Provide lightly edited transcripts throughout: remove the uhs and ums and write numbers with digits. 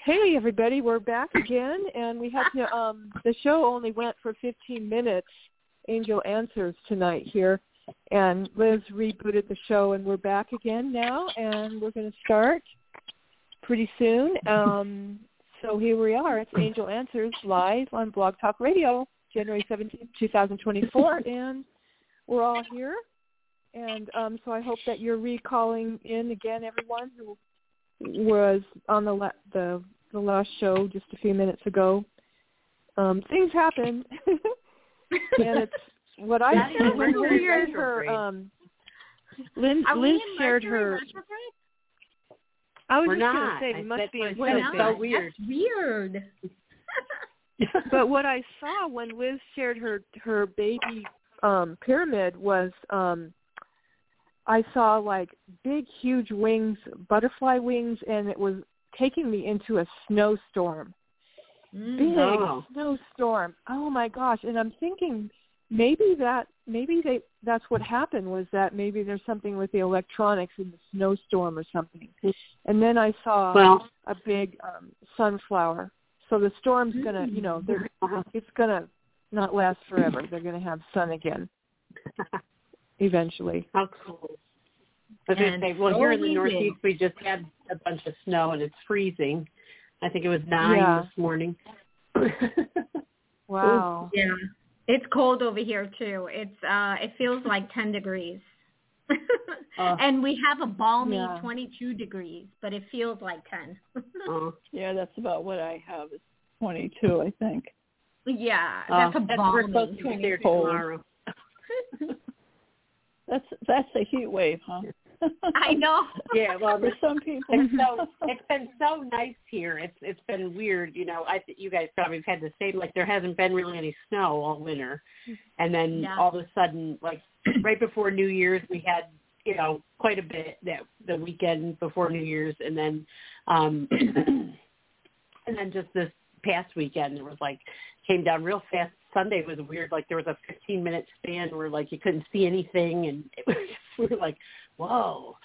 Hey, everybody, we're back again, and we had to, the show only went for 15 minutes, Angel Answers tonight here, and Liz rebooted the show, and we're back again now, and we're going to start pretty soon. So here we are. It's Angel Answers live on Blog Talk Radio, January 17th, 2024, and we're all here. And so I hope that you're recalling in again, everyone who was on the last show just a few minutes ago. Things happen, and it's what I said when Liz shared her. Liz shared her. I was We're just going to say it must be in so weird. That's weird. But what I saw when Liz shared her baby pyramid was I saw like big, huge wings, butterfly wings, and it was taking me into a snowstorm. Big snowstorm. Oh my gosh! And I'm thinking maybe that's what happened, was that maybe there's something with the electronics in the snowstorm or something. And then I saw a big sunflower. So the storm's gonna, it's gonna not last forever. They're gonna have sun again eventually. How cool! I was going to say, well, here in the Northeast, we just had a bunch of snow, and it's freezing. I think it was 9 this morning. Wow. Yeah, it's cold over here too. It feels like 10 degrees, and we have a balmy 22 degrees, but it feels like 10. Yeah, that's about what I have. It's 22, I think. Yeah, that's a balmy. We're supposed to be there tomorrow. That's a heat wave, huh? I know. Yeah, well, for some people, it's been so nice here. It's been weird, you guys probably have had the same. Like there hasn't been really any snow all winter, and then all of a sudden, like right before New Year's, we had quite a bit that the weekend before New Year's, and then just this past weekend, it was like came down real fast. Sunday was weird. Like there was a 15-minute span where like you couldn't see anything, and we were like, "Whoa!"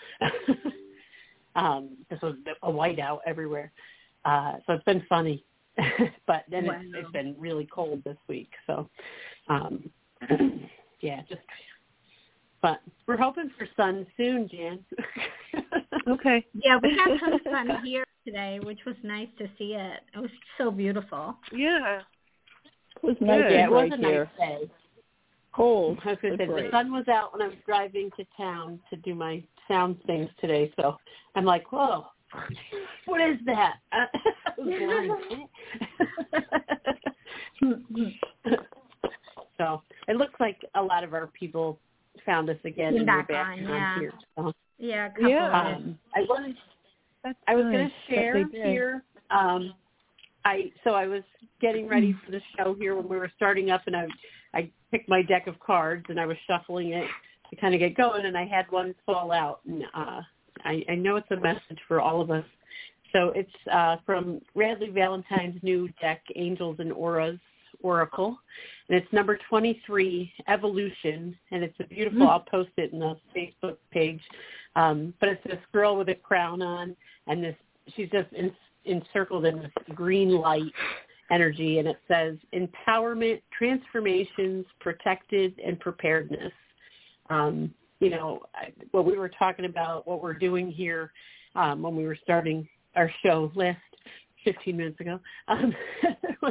This was a whiteout everywhere. So it's been funny, but then it's been really cold this week. So, but we're hoping for sun soon, Jan. Okay. Yeah, we got some sun here today, which was nice to see it. It was so beautiful. Yeah. It was nice. Yeah, it was a nice day. Cold. I was going to say, the sun was out when I was driving to town to do my sound things today, so I'm like, whoa, what is that? So it looks like a lot of our people found us again and we're back on here. So. Yeah, I was going to share here. So I was getting ready for the show here when we were starting up, and I picked my deck of cards and I was shuffling it to kind of get going, and I had one fall out. And I know it's a message for all of us. So it's from Radley Valentine's new deck, Angels and Auras Oracle, and it's number 23, Evolution, and it's a beautiful. I'll post it in the Facebook page. But it's this girl with a crown on, and she's just encircled in this green light energy, and it says empowerment, transformations, protected, and preparedness. What we were talking about, what we're doing here when we were starting our show last 15 minutes ago, was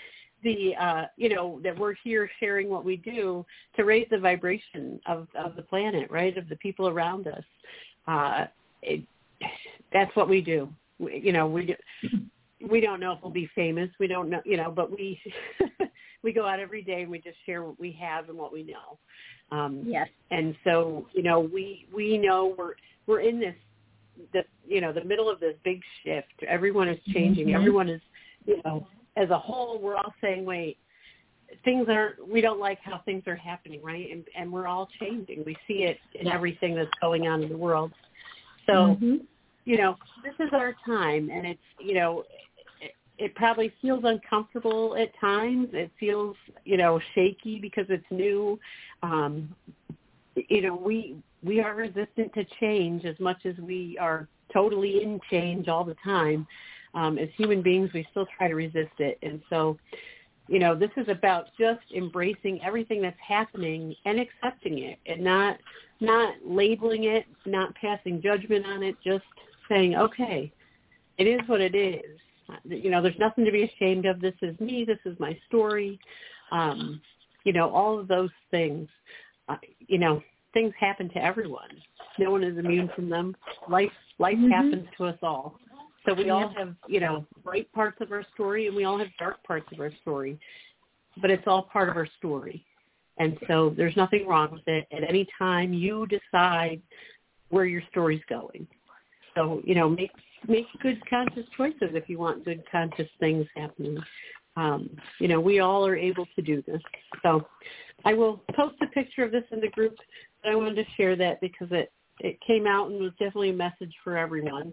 that we're here sharing what we do to raise the vibration of the planet, right, of the people around us. That's what we do. We don't know if we'll be famous. We don't know, but we we go out every day and we just share what we have and what we know. Yes. And so, we know we're in the middle of this big shift. Everyone is changing. Mm-hmm. Everyone is, as a whole, we're all saying, wait, we don't like how things are happening, right? And we're all changing. We see it in everything that's going on in the world. So, this is our time, and it's, it probably feels uncomfortable at times. It feels, shaky because it's new. We are resistant to change as much as we are totally in change all the time. As human beings, we still try to resist it. And so, this is about just embracing everything that's happening and accepting it, and not labeling it, not passing judgment on it, just saying, okay, it is what it is. There's nothing to be ashamed of. This is me. This is my story. All of those things, things happen to everyone. No one is immune from them. Life happens to us all. So we all have, bright parts of our story, and we all have dark parts of our story. But it's all part of our story. And so there's nothing wrong with it. At any time, you decide where your story's going. So, make good conscious choices if you want good conscious things happening. We all are able to do this. So I will post a picture of this in the group. But I wanted to share that because it came out and was definitely a message for everyone.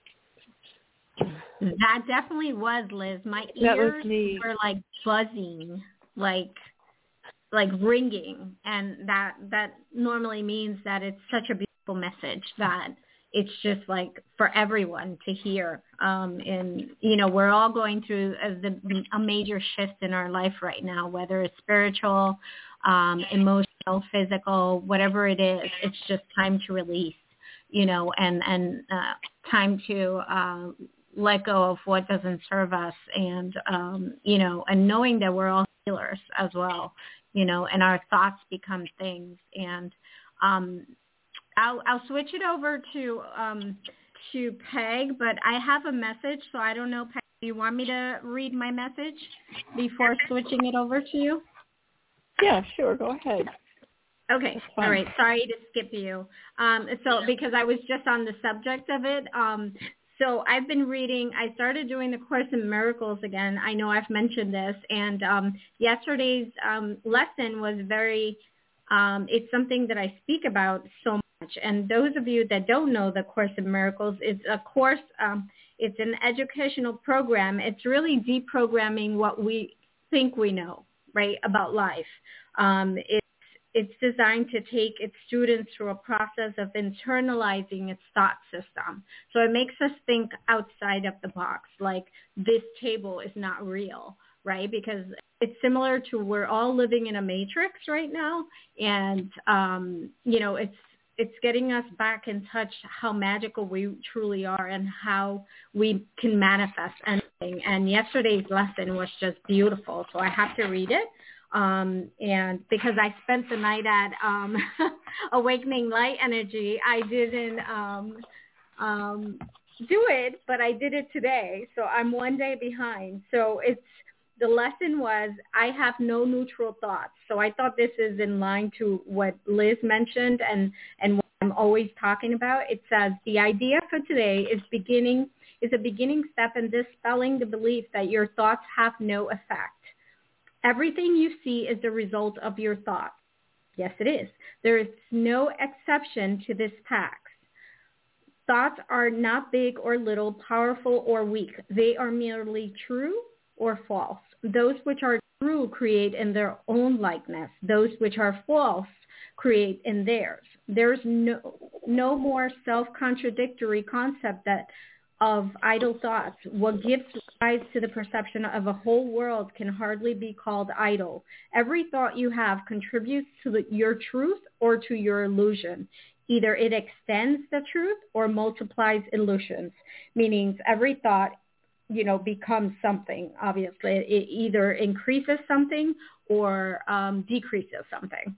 That definitely was, Liz. My ears were like buzzing, like ringing, and that normally means that it's such a beautiful message that it's just like for everyone to hear. And we're all going through a major shift in our life right now, whether it's spiritual, emotional, physical, whatever it is. It's just time to release, and time to let go of what doesn't serve us, and and knowing that we're all healers as well, and our thoughts become things. And I'll switch it over to Peg, but I have a message, so I don't know, Peg, do you want me to read my message before switching it over to you? Yeah, sure, go ahead. Okay, all right, sorry to skip you. So because I was just on the subject of it, so I've been reading, I started doing the Course in Miracles again. I know I've mentioned this, and yesterday's lesson was very, it's something that I speak about so much. And those of you that don't know the Course in Miracles, it's a course, it's an educational program. It's really deprogramming what we think we know, right, about life. It's designed to take its students through a process of internalizing its thought system. So it makes us think outside of the box, like this table is not real, right? Because it's similar to we're all living in a matrix right now. And, it's getting us back in touch how magical we truly are and how we can manifest anything. And yesterday's lesson was just beautiful. So I have to read it. And because I spent the night at Awakening Light Energy, I didn't do it, but I did it today. So I'm one day behind. So the lesson was I have no neutral thoughts. So I thought this is in line to what Liz mentioned and what I'm always talking about. It says the idea for today is a beginning step in dispelling the belief that your thoughts have no effect. Everything you see is the result of your thoughts. Yes, it is. There is no exception to this tax. Thoughts are not big or little, powerful or weak. They are merely true or false. Those which are true create in their own likeness. Those which are false create in theirs. There's no more self-contradictory concept of idle thoughts. What gives rise to the perception of a whole world can hardly be called idle. Every thought you have contributes to your truth or to your illusion. Either it extends the truth or multiplies illusions, meaning every thought becomes something, obviously. It either increases something or decreases something.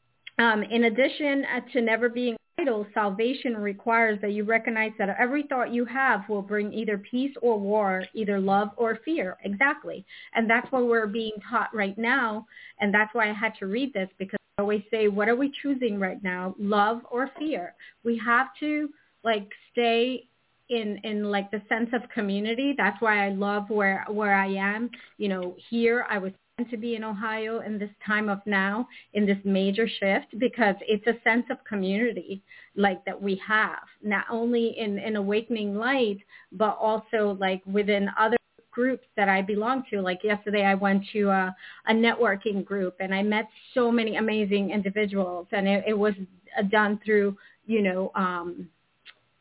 In addition to never being idle, salvation requires that you recognize that every thought you have will bring either peace or war, either love or fear. Exactly. And that's what we're being taught right now. And that's why I had to read this, because I always say, what are we choosing right now, love or fear? We have to stay in like the sense of community. That's why I love where I am. Here I was meant to be in Ohio in this time of now, in this major shift, because it's a sense of community that we have, not only in Awakening Light, but also within other groups that I belong to. Like yesterday I went to a networking group and I met so many amazing individuals, and it was done through,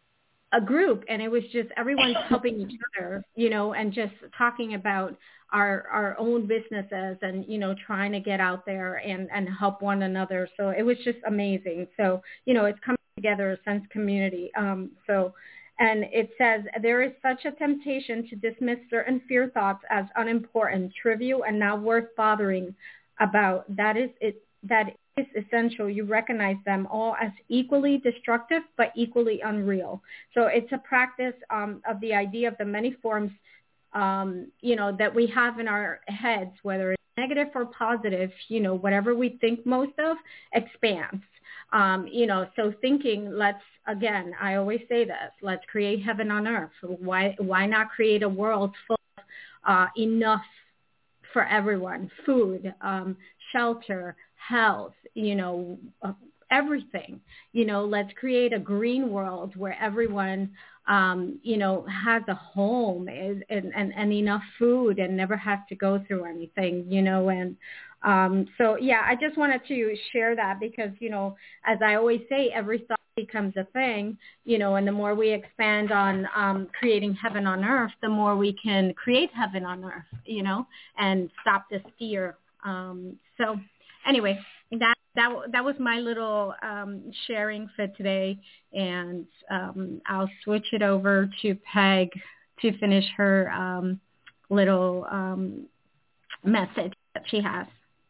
a group, and it was just everyone's helping each other, and just talking about our own businesses and, trying to get out there and help one another. So it was just amazing. So, it's coming together, a sense of community. And it says, there is such a temptation to dismiss certain fear thoughts as unimportant, trivial, and not worth bothering about. That is essential. You recognize them all as equally destructive, but equally unreal. So it's a practice of the idea of the many forms, that we have in our heads, whether it's negative or positive, whatever we think most of expands. So thinking, again, I always say this, let's create heaven on earth. Why not create a world full of enough for everyone, food, shelter, health, everything. Let's create a green world where everyone, has a home and enough food and never has to go through anything, so, yeah, I just wanted to share that because, as I always say, every thought becomes a thing, and the more we expand on creating heaven on earth, the more we can create heaven on earth, and stop this fear. So anyway, that was my little sharing for today, and I'll switch it over to Peg to finish her little message that she has.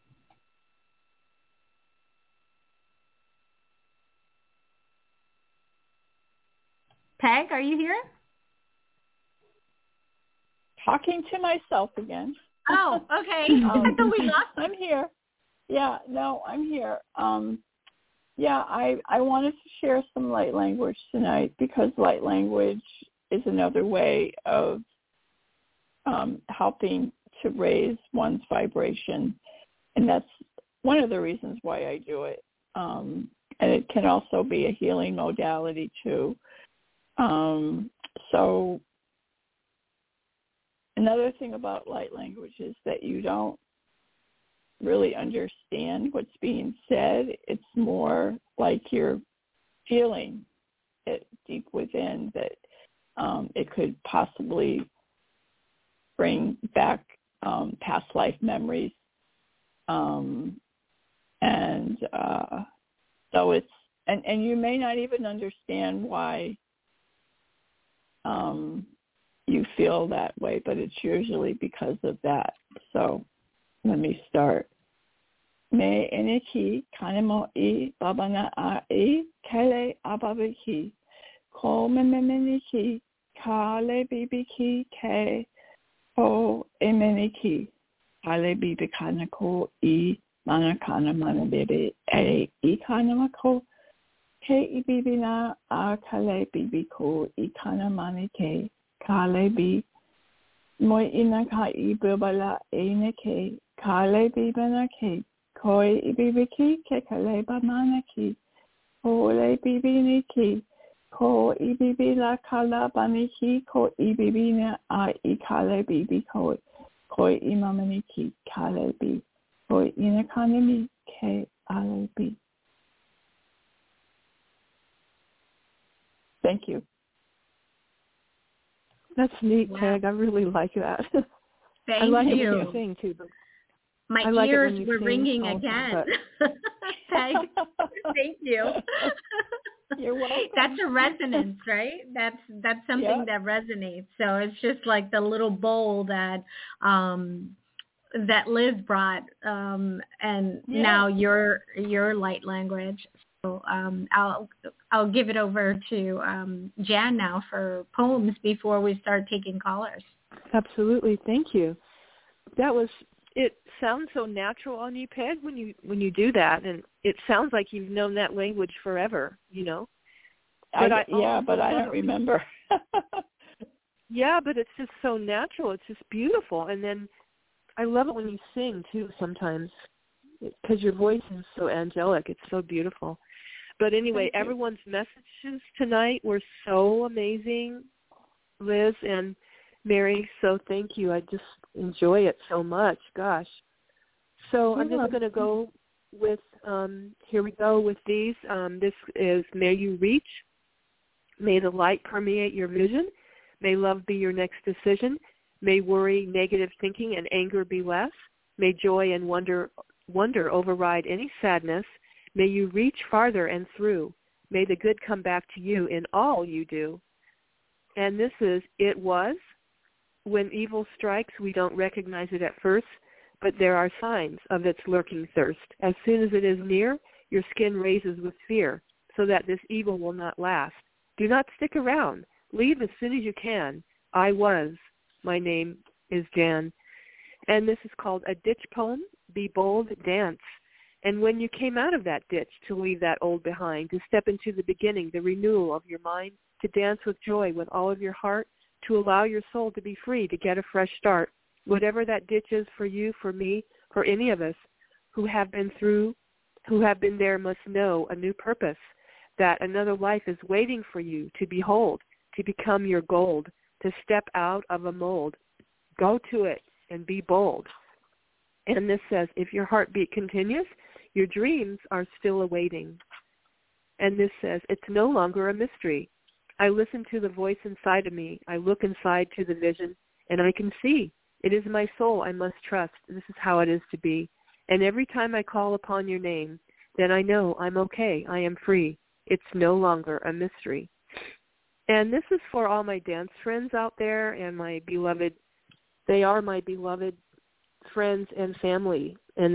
Peg, are you here? Talking to myself again. Oh, okay. I thought we lost. I'm here. Yeah, no, I'm here. I wanted to share some light language tonight because light language is another way of helping to raise one's vibration, and that's one of the reasons why I do it. And it can also be a healing modality too. So another thing about light language is that you don't really understand what's being said. It's more like you're feeling it deep within that it could possibly bring back past life memories. So it's, and you may not even understand why you feel that way, but it's usually because of that. So let me start. Me eniki kanemo I babana I kele ababiki ko memeniki kale bibiki ke o emeniki kale bibikana ko I manakana mana bebe e ikana ko ke ibibina a kale bibiko ikana manike kale bi moi ina ka I bibala ene ke kale bibana ke koi ibibiki ke kale bamanaki ole bibiniki ko ibibila kala baniki ko ibibina a ikale bibi koi imamaniki kale bi koi inakanami ke ale bi. Thank you. That's neat, Peg. I really like that. Thank I like you. it when you sing too. My ears were ringing again. Peg, thank you. You're welcome. That's a resonance, right? That's something that resonates. So it's just like the little bowl that that Liz brought, and now your light language. So I'll give it over to Jan now for poems before we start taking callers. Absolutely, thank you. It sounds so natural on you, Peg, when you do that, and it sounds like you've known that language forever, But I don't remember. Yeah, but it's just so natural. It's just beautiful, and then I love it when you sing too. Sometimes, because your voice is so angelic, it's so beautiful. But anyway, everyone's messages tonight were so amazing, Liz and Mary, so thank you. I just enjoy it so much. Gosh. So I'm just going to go with, here we go with these. This is May You Reach May the light permeate your vision. May love be your next decision. May worry, negative thinking, and anger be less. May joy and wonder override any sadness. May you reach farther and through. May the good come back to you in all you do. And this is, it was. When evil strikes, we don't recognize it at first, but there are signs of its lurking thirst. As soon as it is near, your skin raises with fear, so that this evil will not last. Do not stick around. Leave as soon as you can. I was. My name is Jan. And this is called a ditch poem. Be bold, dance. And when you came out of that ditch to leave that old behind, to step into the beginning, the renewal of your mind, to dance with joy with all of your heart, to allow your soul to be free, to get a fresh start. Whatever that ditch is for you, for me, for any of us who have been there must know a new purpose, that another life is waiting for you to behold, to become your gold, to step out of a mold. Go to it and be bold. And this says, if your heartbeat continues, your dreams are still awaiting. And this says, it's no longer a mystery. I listen to the voice inside of me. I look inside to the vision, and I can see. It is my soul I must trust. This is how it is to be. And every time I call upon your name, then I know I'm okay. I am free. It's no longer a mystery. And this is for all my dance friends out there and my beloved, they are my beloved friends and family, and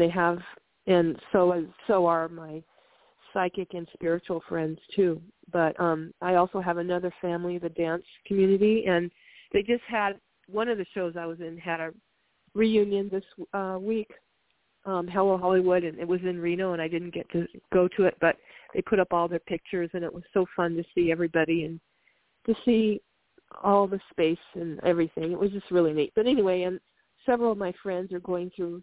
so are my psychic and spiritual friends too. But I also have another family, the dance community, and they just had, one of the shows I was in had a reunion this week, Hello Hollywood, and it was in Reno, and I didn't get to go to it, but they put up all their pictures, and it was so fun to see everybody and to see all the space and everything. It was just really neat. But anyway, and several of my friends are going through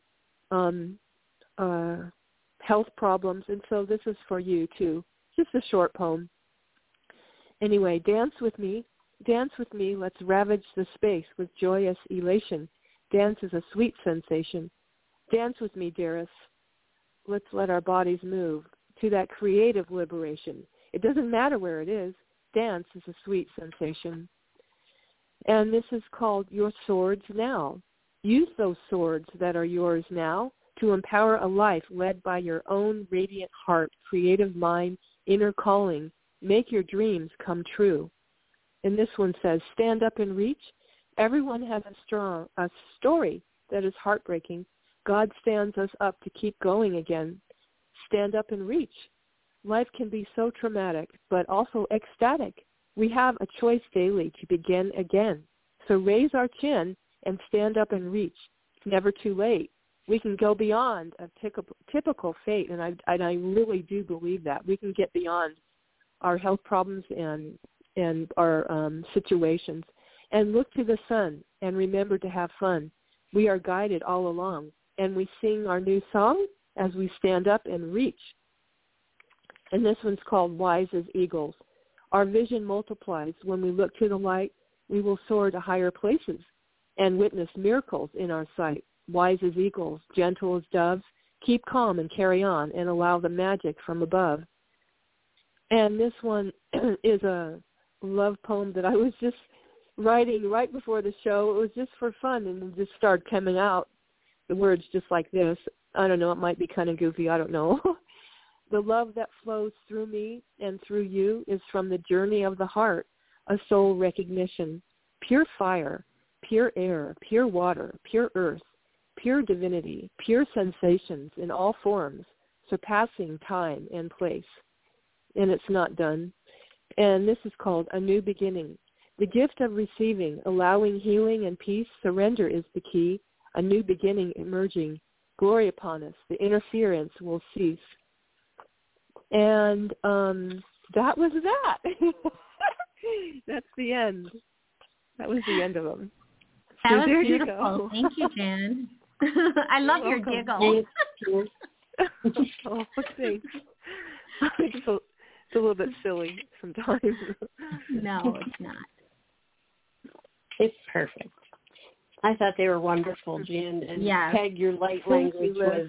health problems, and so this is for you too. Just a short poem. Anyway, dance with me, let's ravage the space with joyous elation. Dance is a sweet sensation. Dance with me, dearest. Let's let our bodies move to that creative liberation. It doesn't matter where it is. Dance is a sweet sensation. And this is called Your Swords Now. Use those swords that are yours now to empower a life led by your own radiant heart, creative mind, inner calling. Make your dreams come true. And this one says, stand up and reach. Everyone has a story that is heartbreaking. God stands us up to keep going again. Stand up and reach. Life can be so traumatic, but also ecstatic. We have a choice daily to begin again. So raise our chin and stand up and reach. It's never too late. We can go beyond a typical fate, and I really do believe that. We can get beyond our health problems and our situations, and look to the sun and remember to have fun. We are guided all along, and we sing our new song as we stand up and reach. And this one's called Wise as Eagles. Our vision multiplies. When we look to the light, we will soar to higher places and witness miracles in our sight. Wise as eagles, gentle as doves, keep calm and carry on and allow the magic from above. And this one is a love poem that I was just writing right before the show. It was just for fun, and it just started coming out. The words just like this. I don't know, it might be kind of goofy, I don't know. The love that flows through me and through you is from the journey of the heart, a soul recognition. Pure fire, pure air, pure water, pure earth, pure divinity, pure sensations in all forms, surpassing time and place. And it's not done. And this is called A New Beginning. The gift of receiving, allowing healing and peace, surrender is the key. A new beginning emerging. Glory upon us. The interference will cease. And that was that. That's the end. That was the end of them. That so was there beautiful. You go. Thank you, Jan. I love your giggle. Oh, thanks. It's a little bit silly sometimes. No, it's not. It's perfect. I thought they were wonderful, Jan. And yes. Peg, your light language was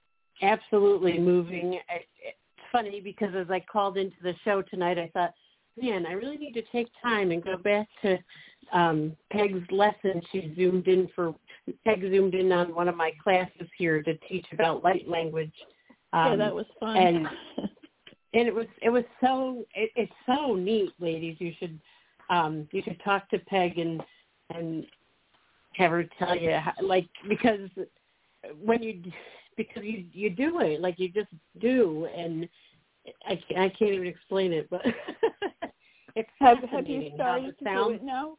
absolutely moving. It's funny because as I called into the show tonight, I thought, man, I really need to take time and go back to Peg's lesson. Peg zoomed in on one of my classes here to teach about light language. Yeah, that was fun. And it's so neat, ladies. You should talk to Peg and have her tell you how, like, because you do it, like you just do, and I can't even explain it, but it's have you started to do it now?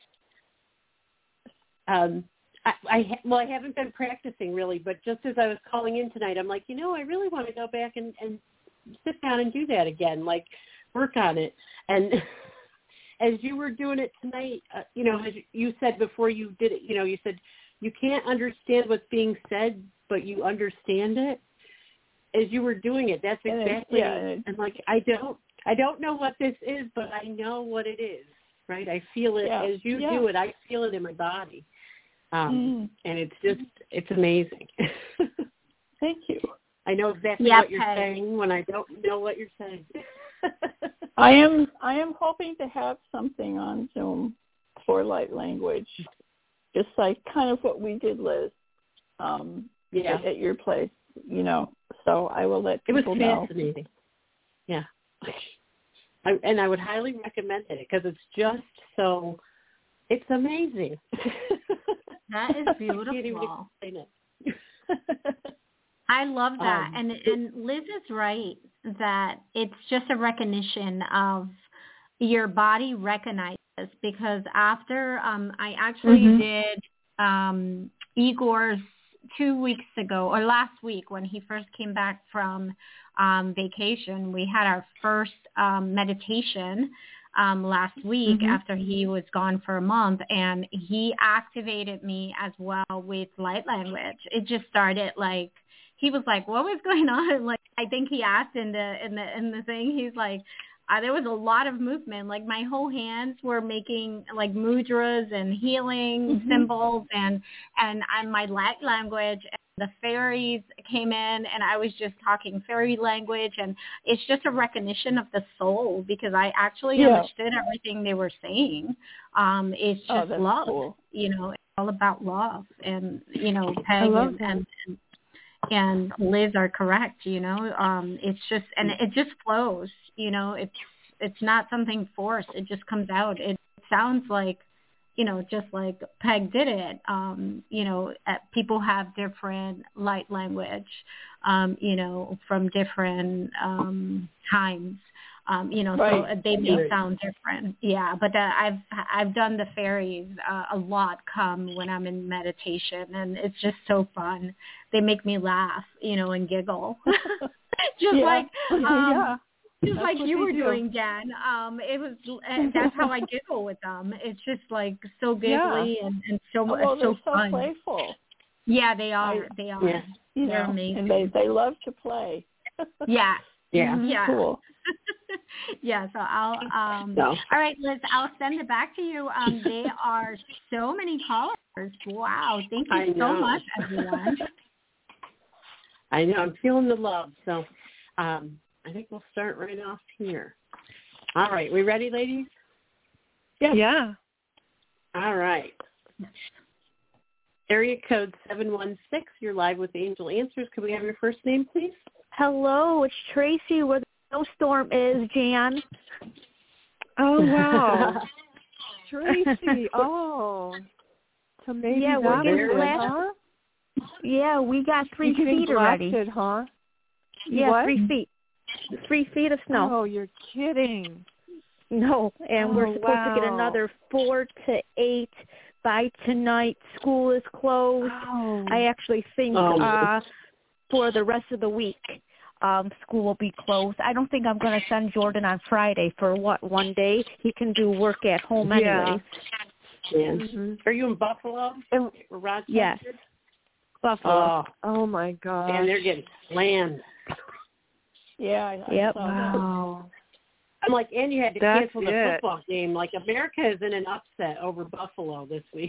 I haven't been practicing really, but just as I was calling in tonight, I'm like, I really want to go back and sit down and do that again, like work on it. And as you were doing it tonight, as you said before you did it, you said you can't understand what's being said, but you understand it. As you were doing it, that's exactly. I'm like, I don't know what this is, but I know what it is, right? I feel it as you do it. I feel it in my body, and it's amazing. Thank you. I know exactly what you're saying when I don't know what you're saying. I am hoping to have something on Zoom for light language, just like kind of what we did, Liz, at your place, So I will let people know. It was fascinating. Yeah. And I would highly recommend it because it's just so, it's amazing. That is beautiful. I love that. And Liz is right that it's just a recognition of your body recognizes, because after I actually did Igor's 2 weeks ago or last week when he first came back from vacation, we had our first meditation last week after he was gone for a month, and he activated me as well with light language. It just started like, he was like, what was going on? Like, I think he asked in the thing, he's like, there was a lot of movement. Like my whole hands were making like mudras and healing symbols and my light language. And the fairies came in and I was just talking fairy language. And it's just a recognition of the soul, because I actually understood everything they were saying. It's just love, cool. It's all about love. And, Peg and Liz are correct, it's just, and it just flows, it's not something forced. It just comes out. It sounds like, just like Peg did it. People have different light language, from different times. So they may sound different. Yeah, but I've done the fairies a lot come when I'm in meditation, and it's just so fun. They make me laugh, and giggle. Just like you were doing, Jen. It was that's how I giggle with them. It's just like so giggly and so so fun. Playful. Yeah, they are. They are. Yeah. They're amazing. And they love to play. Yeah. Yeah. Yeah. Cool. Yeah, so I'll all right, Liz, I'll send it back to you. There are so many callers. Wow, thank you so much, everyone. I know, I'm feeling the love. So I think we'll start right off here. All right, we ready, ladies? Yeah. All right. Area code 716, you're live with Angel Answers. Could we have your first name, please? Hello, it's Tracy. Where the snowstorm is, Jan. Oh, wow. Tracy, so maybe yeah, we're getting blasted. Yeah, we got 3 feet already. Blasted, huh? Yeah, what? 3 feet. 3 feet of snow. Oh, you're kidding. No, and we're supposed to get another 4 to 8 by tonight. School is closed. Oh. I actually think for the rest of the week, school will be closed. I don't think I'm going to send Jordan on Friday for one day. He can do work at home anyways. Yeah. Mm-hmm. Are you in Buffalo? Or Rochester? Yes. Buffalo. Oh my God. And they're getting slammed. Yeah. Wow. I'm like, and you had to cancel the football game. Like, America is in an upset over Buffalo this week.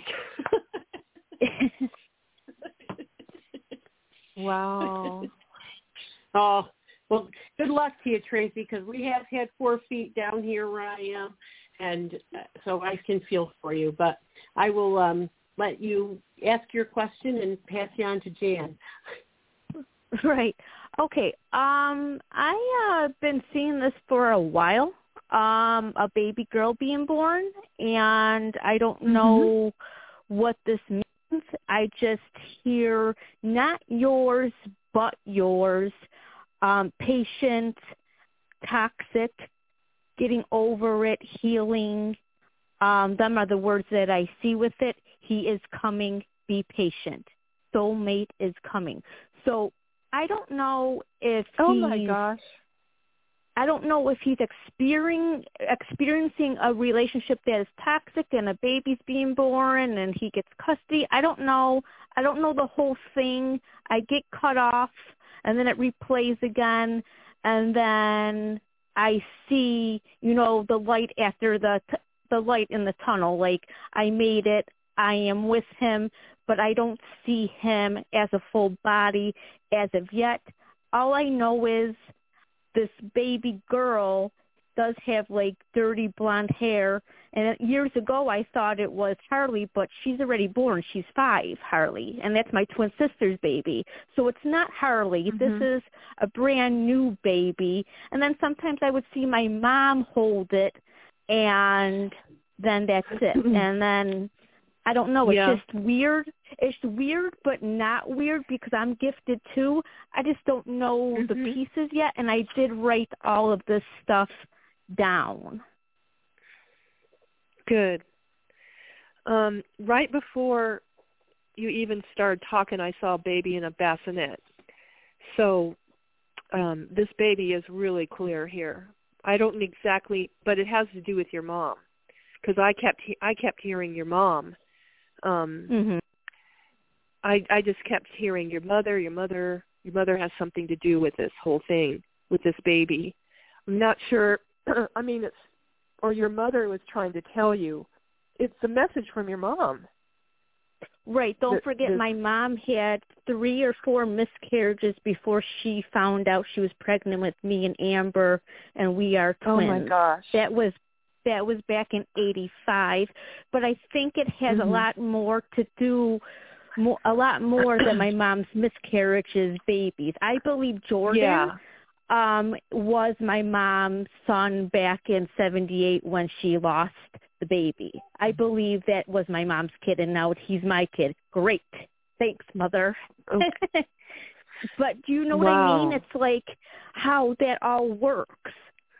Wow. Oh, well, good good luck to you, Tracy, because we have had 4 feet down here where I am, and so I can feel for you. But I will let you ask your question and pass you on to Jan. Right. Okay. I been seeing this for a while. A baby girl being born, and I don't know what this means. I just hear not yours, but yours. Patient, toxic, getting over it, healing. Them are the words that I see with it. He is coming. Be patient. Soulmate is coming. So I don't know if my gosh. I don't know if he's experiencing a relationship that is toxic and a baby's being born and he gets custody. I don't know. I don't know the whole thing. I get cut off and then it replays again, and then I see, the light after the light in the tunnel. Like, I made it. I am with him, but I don't see him as a full body as of yet. All I know is this baby girl does have like dirty blonde hair, and years ago I thought it was Harley, but she's already born. She's 5, Harley, and that's my twin sister's baby. So it's not Harley. This is a brand new baby. And then sometimes I would see my mom hold it, and then that's it. And then I don't know. It's just weird. It's weird, but not weird because I'm gifted too. I just don't know the pieces yet, and I did write all of this stuff down. Good. Right before you even started talking, I saw a baby in a bassinet. So this baby is really clear here. I don't exactly, but it has to do with your mom, because I kept hearing your mom. I just kept hearing your mother has something to do with this whole thing, with this baby. I'm not sure. I mean, or your mother was trying to tell you. It's a message from your mom. Right. Don't forget, my mom had 3 or 4 miscarriages before she found out she was pregnant with me and Amber, and we are twins. Oh my gosh. That was back in 85, but I think it has a lot more to do, a lot more than my mom's miscarriages, babies. I believe Jordan was my mom's son back in 78 when she lost the baby. I believe that was my mom's kid, and now he's my kid. Great. Thanks, Mother. Okay. But do you know what I mean? It's like how that all works.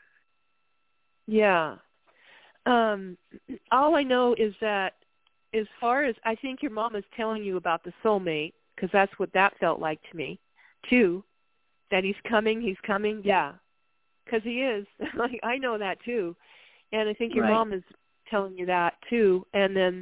Yeah. All I know is that as far as I think your mom is telling you about the soulmate, because that's what that felt like to me, too, that he's coming, yeah, because he is. I know that, too. And I think your mom is telling you that, too. And then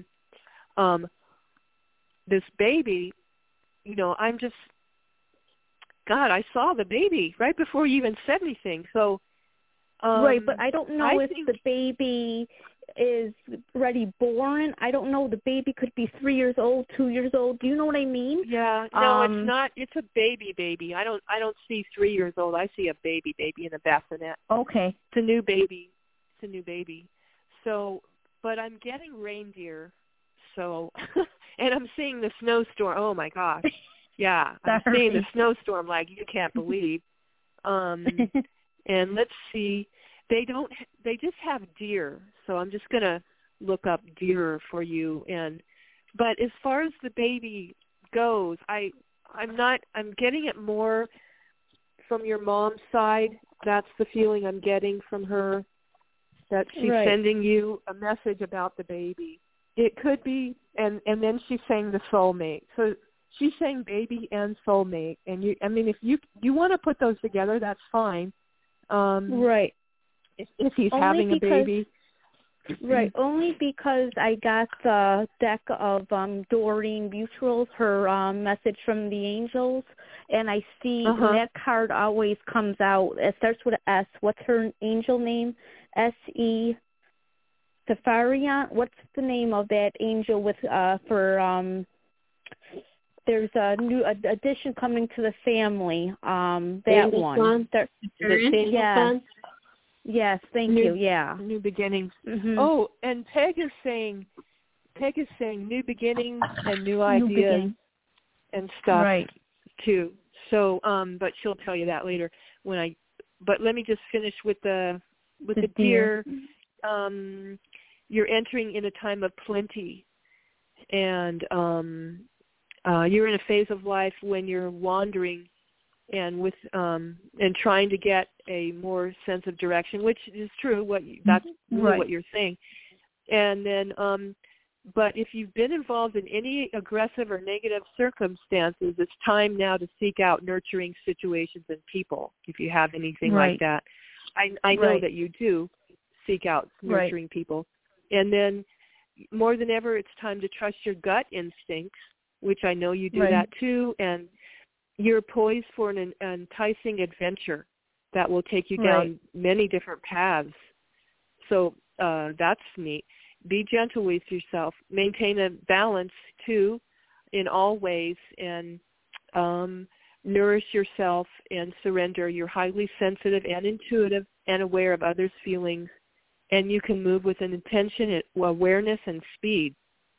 this baby, I'm just, God, I saw the baby right before you even said anything. So, right, but I don't know if the baby is already born. I don't know. The baby could be 3 years old, 2 years old. Do you know what I mean? Yeah. No, it's not. It's a baby. I don't see 3 years old. I see a baby in a bassinet. Okay. It's a new baby. So, but I'm getting reindeer. So, and I'm seeing the snowstorm. Oh my gosh. Yeah, I'm seeing the snowstorm like you can't believe. And let's see. They just have deer. So I'm just going to look up deer for you. But as far as the baby goes, I'm getting it more from your mom's side. That's the feeling I'm getting from her, that she's sending you a message about the baby. It could be, and then she's saying the soulmate. So she's saying baby and soulmate. And if you want to put those together, that's fine. Right. If he's having a baby. Right. Only because I got the deck of Doreen Butrell's, her message from the angels, and I see that card always comes out. It starts with an S. What's her angel name? S.E. Safarian. What's the name of that angel with for there's a new addition coming to the family. That Daniel's one. Is it Daniel's son? Yes, thank you. Yeah. New beginnings. Mm-hmm. Oh, and Peg is saying new beginnings and new ideas and stuff too. So, but she'll tell you that later but let me just finish with the deer. You're entering in a time of plenty, and you're in a phase of life when you're wandering and with and trying to get a more sense of direction, which is true. That's really what you're saying. And then, but if you've been involved in any aggressive or negative circumstances, it's time now to seek out nurturing situations and people. If you have anything like that, I know that you do seek out nurturing people. And then, more than ever, it's time to trust your gut instincts, which I know you do that too. And you're poised for an enticing adventure that will take you down many different paths. So that's neat. Be gentle with yourself. Maintain a balance, too, in all ways, and nourish yourself and surrender. You're highly sensitive and intuitive and aware of others' feelings, and you can move with an intention, awareness, and speed.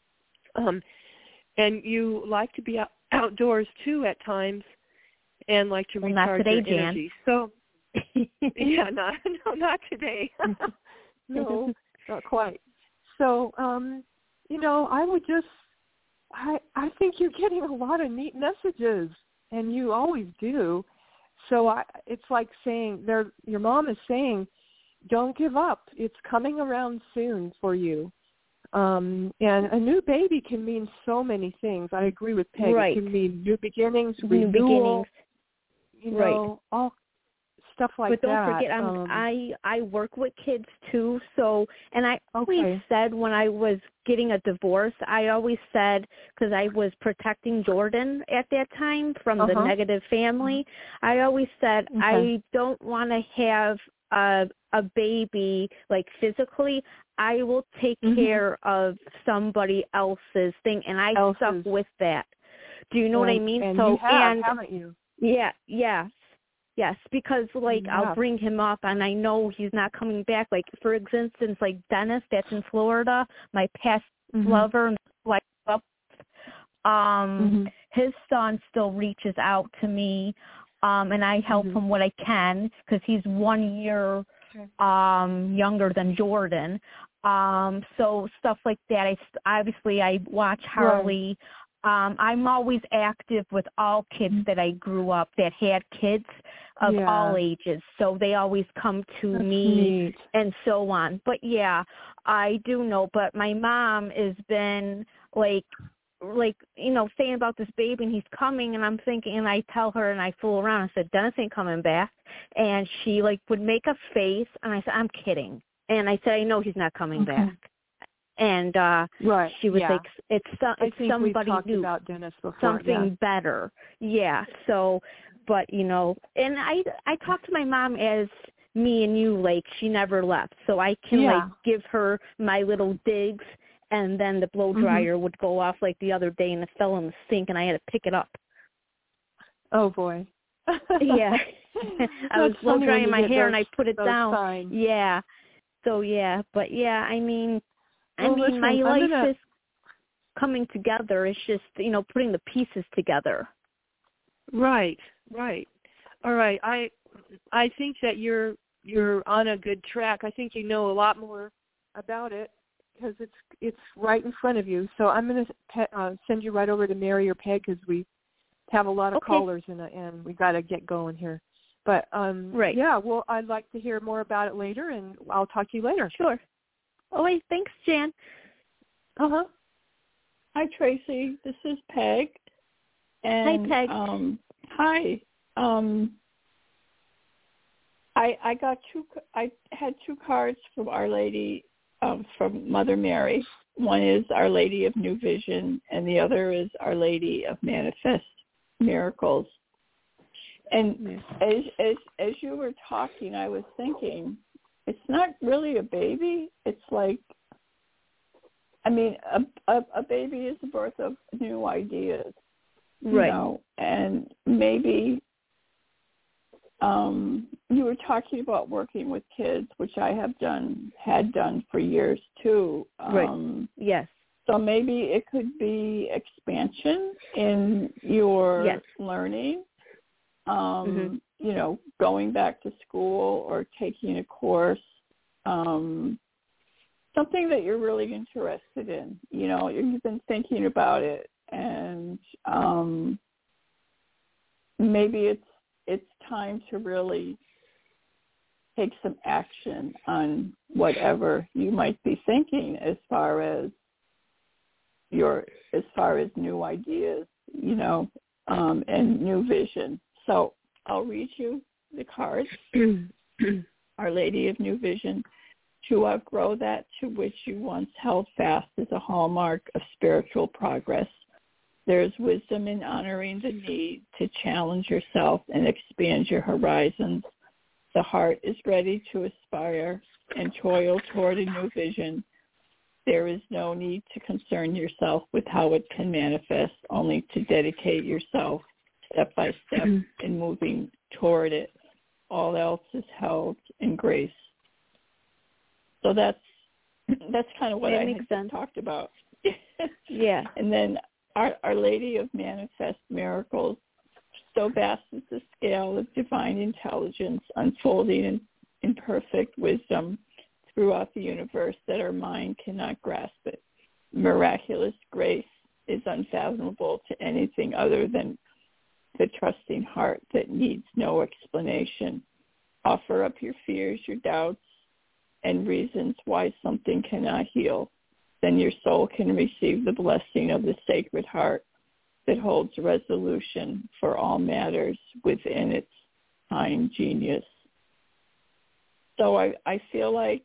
And you like to be outdoors, too, at times, and like to recharge your energy. So, yeah, not today. No, not quite. So, I would I think you're getting a lot of neat messages, and you always do. So it's like saying, your mom is saying, don't give up. It's coming around soon for you. And a new baby can mean so many things. I agree with Peg. It can mean new beginnings, renewal, all stuff like that. But don't forget, I work with kids too. So, and I always said when I was getting a divorce, I always said, because I was protecting Jordan at that time from the negative family, I always said I don't want to have a baby like physically. I will take care of somebody else's thing, and I stuck with that. Do you know what I mean? And so, you have, haven't you? Yeah, yes, because I'll bring him up, and I know he's not coming back. Like, for instance, like Dennis, that's in Florida, my past lover, his son still reaches out to me, and I help him what I can because he's 1 year younger than Jordan. So stuff like that. I watch Harley. I'm always active with all kids that I grew up that had kids of all ages. So they always come to me and so on. But yeah, I do know. But my mom has been like, saying about this baby and he's coming, and I'm thinking, and I tell her and I fool around. I said, Dennis ain't coming back. And she would make a face, and I said, I'm kidding. And I said, I know he's not coming back. And she was like, it's somebody new, about Dennis before, something better. Yeah. So, but and I talk to my mom as me and you, like she never left, so I can give her my little digs, and then the blow dryer would go off like the other day, and it fell in the sink, and I had to pick it up. Oh boy. Yeah. I was blow drying my hair, and I put it down. Signs. Yeah. So but I mean, listen, my life is coming together. It's just, putting the pieces together. Right. All right. I think that you're on a good track. I think you know a lot more about it because it's right in front of you. So I'm going to send you right over to Mary or Peg because we have a lot of callers and we got to get going here. But yeah, well, I'd like to hear more about it later, and I'll talk to you later. Sure. Oh, wait, thanks, Jan. Hi, Tracy. This is Peg. And, hi, Peg. Hi. I got I had two cards from Our Lady, from Mother Mary. One is Our Lady of New Vision, and the other is Our Lady of Manifest Miracles. And as you were talking, I was thinking, it's not really a baby. It's like, a baby is the birth of new ideas. Right. You know, and maybe you were talking about working with kids, which I had done for years too. Right. Yes. So maybe it could be expansion in your learning. You know, going back to school or taking a course, something that you're really interested in. You know, you've been thinking about it, and maybe it's time to really take some action on whatever you might be thinking as far as new ideas, you know, and new vision. So I'll read you the cards. Our Lady of New Vision. To outgrow that to which you once held fast is a hallmark of spiritual progress. There is wisdom in honoring the need to challenge yourself and expand your horizons. The heart is ready to aspire and toil toward a new vision. There is no need to concern yourself with how it can manifest, only to dedicate yourself step by step in moving toward it. All else is held in grace. So that's kind of what I had talked about. Yeah. And then Our Lady of Manifest Miracles. So vast is the scale of divine intelligence unfolding in perfect wisdom throughout the universe that our mind cannot grasp it. Miraculous grace is unfathomable to anything other than the trusting heart that needs no explanation. Offer up your fears, your doubts, and reasons why something cannot heal. Then your soul can receive the blessing of the Sacred Heart that holds resolution for all matters within its kind genius. So I feel like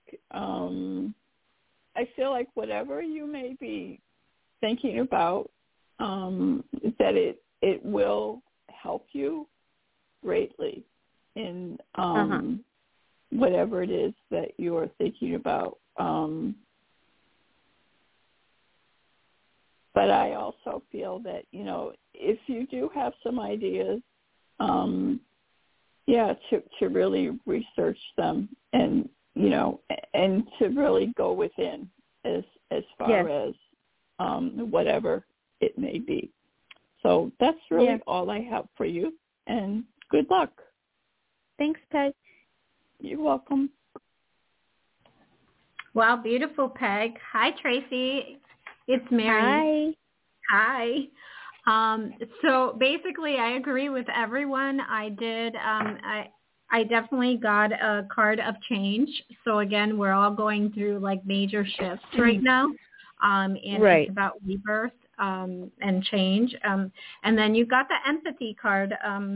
whatever you may be thinking about, that it will help you greatly in whatever it is that you are thinking about. But I also feel that, you know, if you do have some ideas, to really research them and, you know, and to really go within as far as whatever it may be. So that's really all I have for you, and good luck. Thanks, Peg. You're welcome. Wow, beautiful, Peg. Hi, Tracy. It's Mary. Hi. So basically, I agree with everyone. I did. I definitely got a card of change. So again, we're all going through like major shifts right now, and it's about rebirth and change. And then you got the empathy card.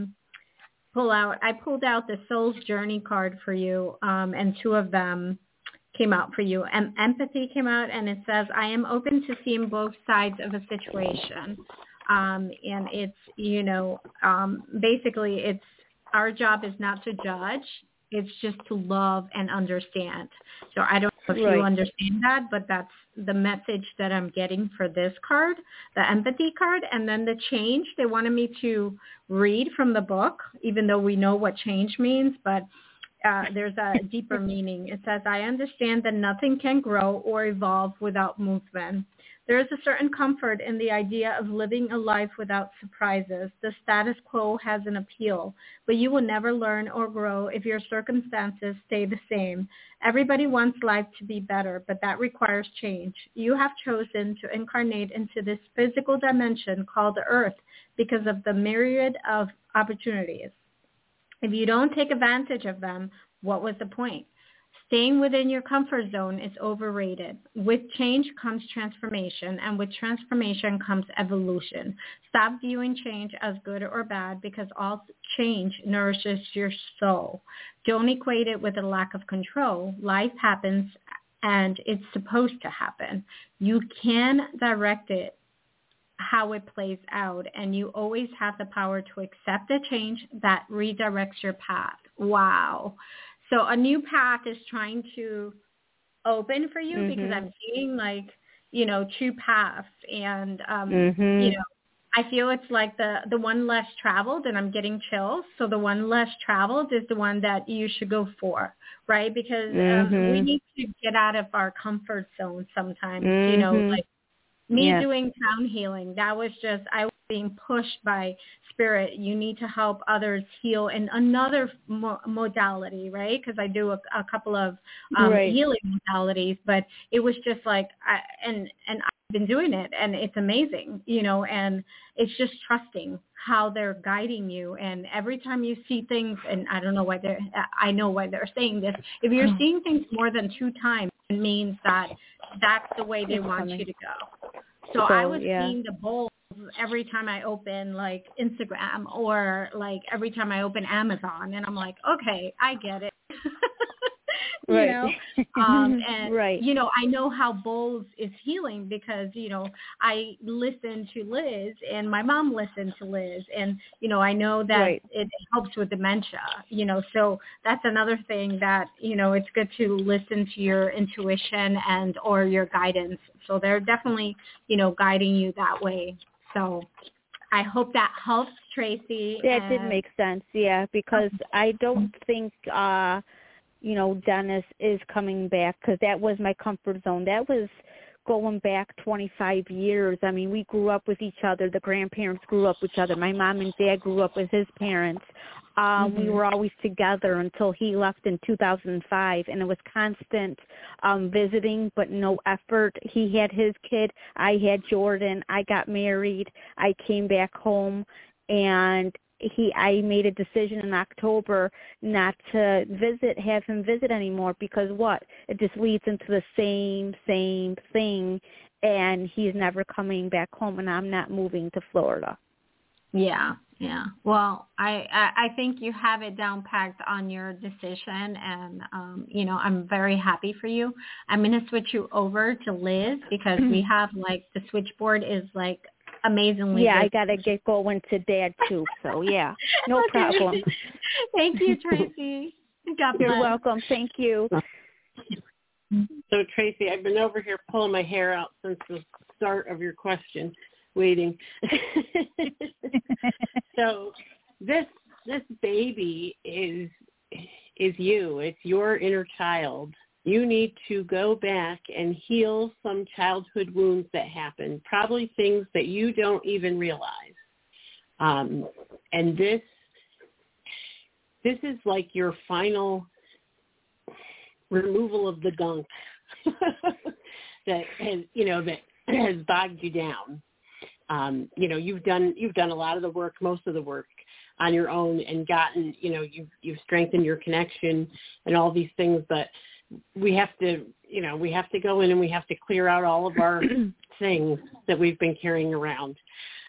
I pulled out the Soul's Journey card for you, and two of them came out for you. And empathy came out, and it says, I am open to seeing both sides of a situation. And it's, you know, basically it's our job is not to judge. It's just to love and understand. So I don't know if you understand that, but that's the message that I'm getting for this card, the empathy card. And then the change, they wanted me to read from the book, even though we know what change means, but there's a deeper meaning. It says, I understand that nothing can grow or evolve without movement. There is a certain comfort in the idea of living a life without surprises. The status quo has an appeal, but you will never learn or grow if your circumstances stay the same. Everybody wants life to be better, but that requires change. You have chosen to incarnate into this physical dimension called the Earth because of the myriad of opportunities. If you don't take advantage of them, what was the point? Staying within your comfort zone is overrated. With change comes transformation, and with transformation comes evolution. Stop viewing change as good or bad, because all change nourishes your soul. Don't equate it with a lack of control. Life happens, and it's supposed to happen. You can direct it how it plays out, and you always have the power to accept a change that redirects your path. Wow. So a new path is trying to open for you, because I'm seeing like, you know, two paths, and, you know, I feel it's like the one less traveled, and I'm getting chills. So the one less traveled is the one that you should go for, right? Because we need to get out of our comfort zone sometimes. You know, like me doing sound healing, that was just, I was being pushed by spirit. You need to help others heal in another modality, right? Because I do a couple of healing modalities, but it was just like, and I've been doing it, and it's amazing, you know, and it's just trusting how they're guiding you. And every time you see things, and I don't know why I know why they're saying this, if you're seeing things more than 2 times, it means that that's the way they want you to go. So I was seeing the bowls every time I open like Instagram, or like every time I open Amazon, and I'm like, okay, I get it. You know, and you know, I know how bowls is healing because, you know, I listen to Liz, and my mom listened to Liz, and, you know, I know that it helps with dementia, you know, so that's another thing that, you know, it's good to listen to your intuition and or your guidance. So they're definitely, you know, guiding you that way. So I hope that helps, Tracy. That did make sense, because I don't think you know, Dennis is coming back, because that was my comfort zone. That was going back 25 years. I mean, we grew up with each other. The grandparents grew up with each other. My mom and dad grew up with his parents. We were always together until he left in 2005, and it was constant visiting, but no effort. He had his kid. I had Jordan. I got married. I came back home, and I made a decision in October not to have him visit anymore, because it just leads into the same thing, and he's never coming back home, and I'm not moving to Florida. Yeah. Well, I think you have it down packed on your decision, and you know, I'm very happy for you. I'm going to switch you over to Liz, because we have like the switchboard is like amazingly good. I got to get going to Dad too, so no problem. Thank you, Tracy. God bless. You're welcome. Thank you. So, Tracy, I've been over here pulling my hair out since the start of your question, waiting. So this baby is you. It's your inner child. You need to go back and heal some childhood wounds that happened, probably things that you don't even realize. And this is like your final removal of the gunk that has bogged you down. You know, you've done a lot of the work, most of the work on your own, and gotten, you know, you've strengthened your connection and all these things, but we have to go in and we have to clear out all of our things that we've been carrying around.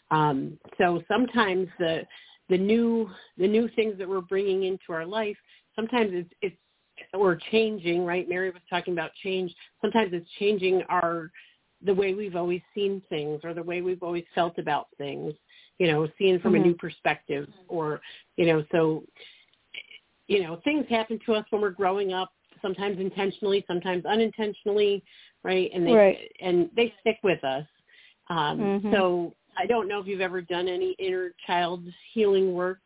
So sometimes the new things that we're bringing into our life, sometimes it's or changing, right? Mary was talking about change. Sometimes it's changing the way we've always seen things, or the way we've always felt about things, you know, seeing from a new perspective, or, you know, so, you know, things happen to us when we're growing up, sometimes intentionally, sometimes unintentionally, right? And they stick with us. So I don't know if you've ever done any inner child healing work,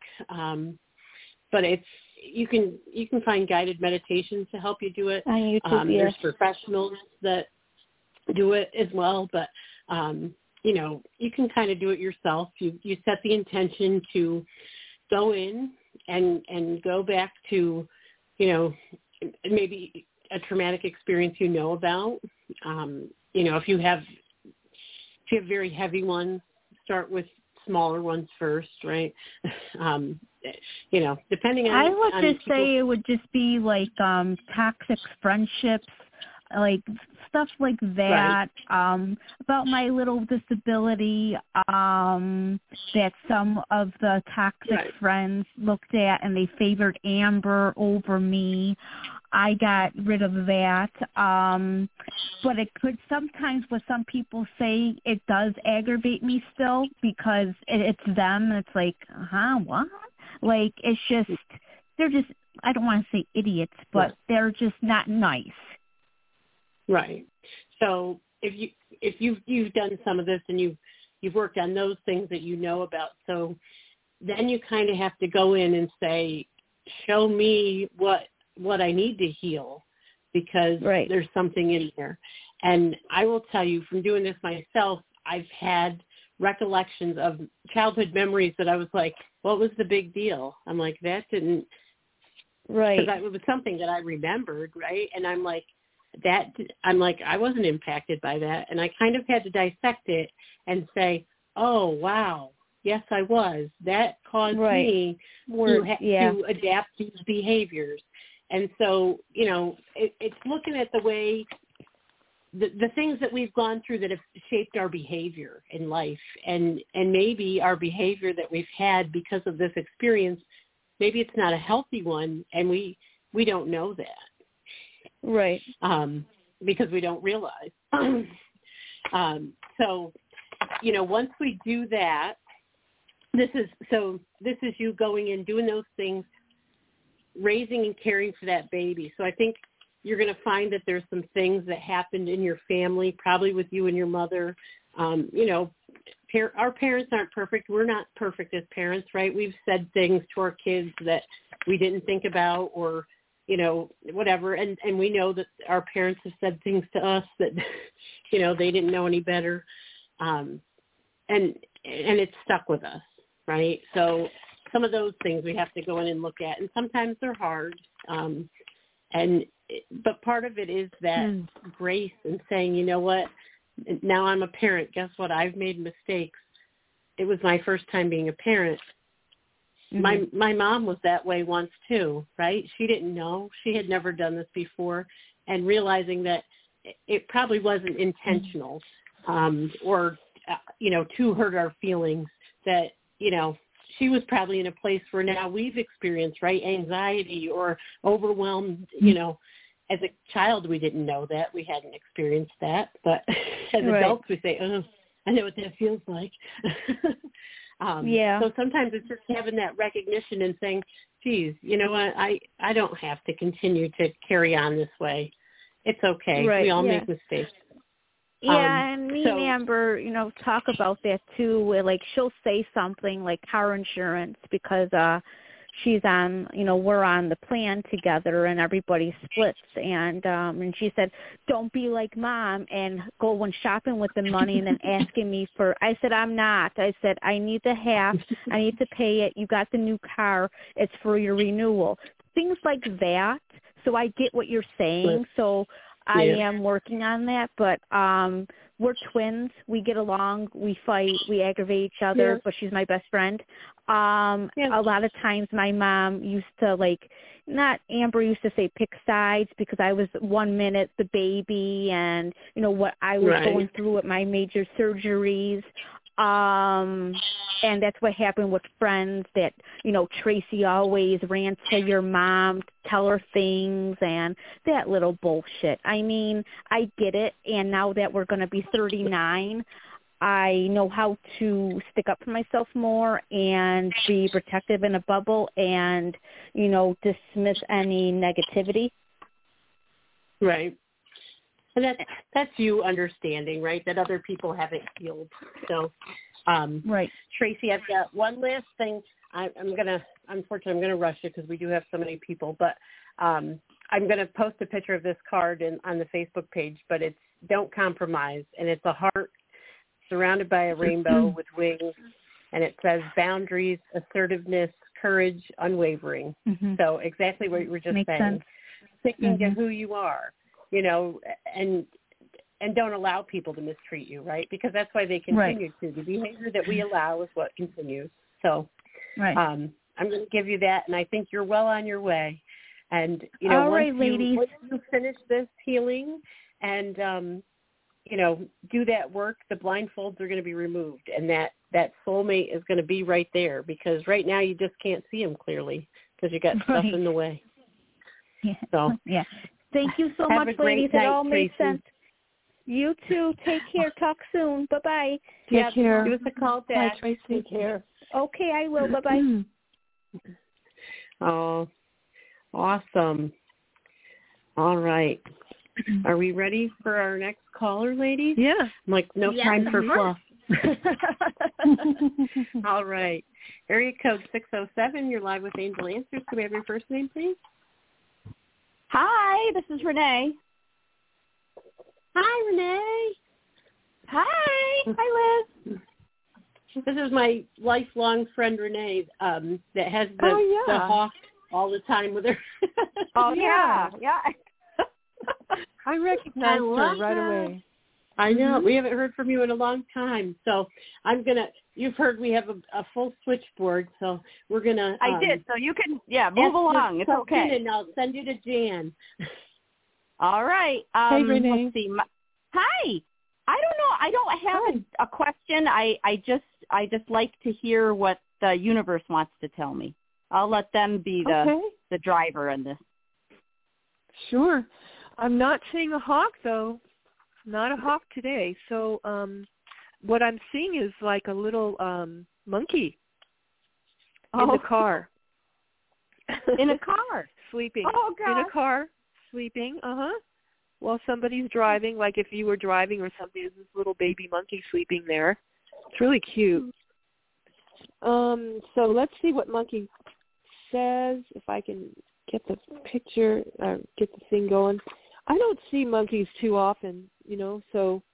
but you can find guided meditations to help you do it. On YouTube, There's professionals that do it as well, but you know, you can kind of do it yourself. You set the intention to go in and go back to, you know, maybe a traumatic experience you know about. You know, if you have very heavy ones, start with smaller ones first, right? You know, depending on. I would just say it would just be like toxic friendships, like stuff like that. About my little disability that some of the toxic friends looked at, and they favored Amber over me. I got rid of that. But it could sometimes, what some people say, it does aggravate me still, because it's them. And it's like, what? Like, it's just, they're just, I don't want to say idiots, but they're just not nice. Right. So if you've done some of this, and you've worked on those things that you know about. So then you kind of have to go in and say, show me what I need to heal, because there's something in there. And I will tell you, from doing this myself, I've had recollections of childhood memories that I was like, what was the big deal? I'm like, that didn't, because it was something that I remembered, right? And I'm like, I wasn't impacted by that. And I kind of had to dissect it and say, oh, wow, yes, I was. That caused me to adapt these behaviors. And so, you know, it's looking at the way, the things that we've gone through that have shaped our behavior in life, and maybe our behavior that we've had because of this experience, maybe it's not a healthy one, and we don't know that. Right. Because we don't realize. So, you know, once we do that, this is you going in, doing those things, raising and caring for that baby. So I think you're going to find that there's some things that happened in your family, probably with you and your mother. You know, our parents aren't perfect. We're not perfect as parents, right? We've said things to our kids that we didn't think about, or, you know, whatever. And we know that our parents have said things to us that, you know, they didn't know any better. And it's stuck with us, right? So some of those things we have to go in and look at, and sometimes they're hard. But part of it is that grace and saying, you know what, now I'm a parent. Guess what? I've made mistakes. It was my first time being a parent. Mm-hmm. My mom was that way once too, right? She didn't know. She had never done this before, and realizing that it probably wasn't intentional, or, you know, to hurt our feelings, that, you know, she was probably in a place where now we've experienced, right, anxiety or overwhelmed. You know, as a child, we didn't know that. We hadn't experienced that. But as adults, we say, oh, I know what that feels like. So sometimes it's just having that recognition and saying, geez, you know what, I don't have to continue to carry on this way. It's okay. We all make mistakes. Yeah, and me and Amber, you know, talk about that too, where, like, she'll say something like car insurance, because she's on, you know, we're on the plan together and everybody splits, and she said, don't be like Mom and going shopping with the money and then asking me for, I said, I'm not. I said, I need the half, I need to pay it, you got the new car, it's for your renewal. Things like that. So I get what you're saying. So I am working on that, but we're twins. We get along. We fight. We aggravate each other, but she's my best friend. A lot of times my mom used to, like, Amber used to say pick sides, because I was 1 minute the baby and, you know, what I was going through with my major surgeries. And that's what happened with friends, that, you know, Tracy always ran to your mom to tell her things and that little bullshit. I mean, I get it. And now that we're going to be 39, I know how to stick up for myself more and be protective in a bubble and, you know, dismiss any negativity. Right. And that's you understanding, right, that other people haven't healed. So, Tracy, I've got one last thing. Unfortunately, I'm going to rush it because we do have so many people, but I'm going to post a picture of this card on the Facebook page, but it's Don't Compromise, and it's a heart surrounded by a rainbow with wings, and it says boundaries, assertiveness, courage, unwavering. Mm-hmm. So exactly what you were just saying. Sense. Sticking to who you are. You know, and don't allow people to mistreat you, right? Because that's why they continue to. The behavior that we allow is what continues. So I'm going to give you that, and I think you're well on your way. And, you know, once you finish this healing and, you know, do that work, the blindfolds are going to be removed, and that soulmate is going to be right there, because right now you just can't see him clearly because you got stuff in the way. Yeah. So, thank you so much, ladies. It all makes sense. You too. Take care. Talk soon. Bye-bye. Take care. Give us a call back. Bye, Tracy. Take care. Okay, I will. Bye-bye. Oh, awesome. All right. Are we ready for our next caller, ladies? Yeah. Like, no time for fluff. All right. Area code 607, you're live with Angel Answers. Can we have your first name, please? Hi, this is Renee. Hi, Renee. Hi. Hi, Liz. This is my lifelong friend, Renee, that has the hawk all the time with her. Oh, yeah. I recognize her right away. I know. We haven't heard from you in a long time. So you've heard we have a full switchboard, so we're going to. I did, so you can, move along. It's okay. And I'll send you to Jan. All right. Hey, Renee. Let's see. Hi. I don't know. I don't have a question. I just like to hear what the universe wants to tell me. I'll let them be the driver in this. Sure. I'm not seeing a hawk, though. Not a hawk today. So what I'm seeing is like a little monkey in the car. In a car? Sleeping. Oh, God. In a car, sleeping, while somebody's driving, like if you were driving or something, there's this little baby monkey sleeping there. It's really cute. So let's see what monkey says, if I can get the picture, get the thing going. I don't see monkeys too often, so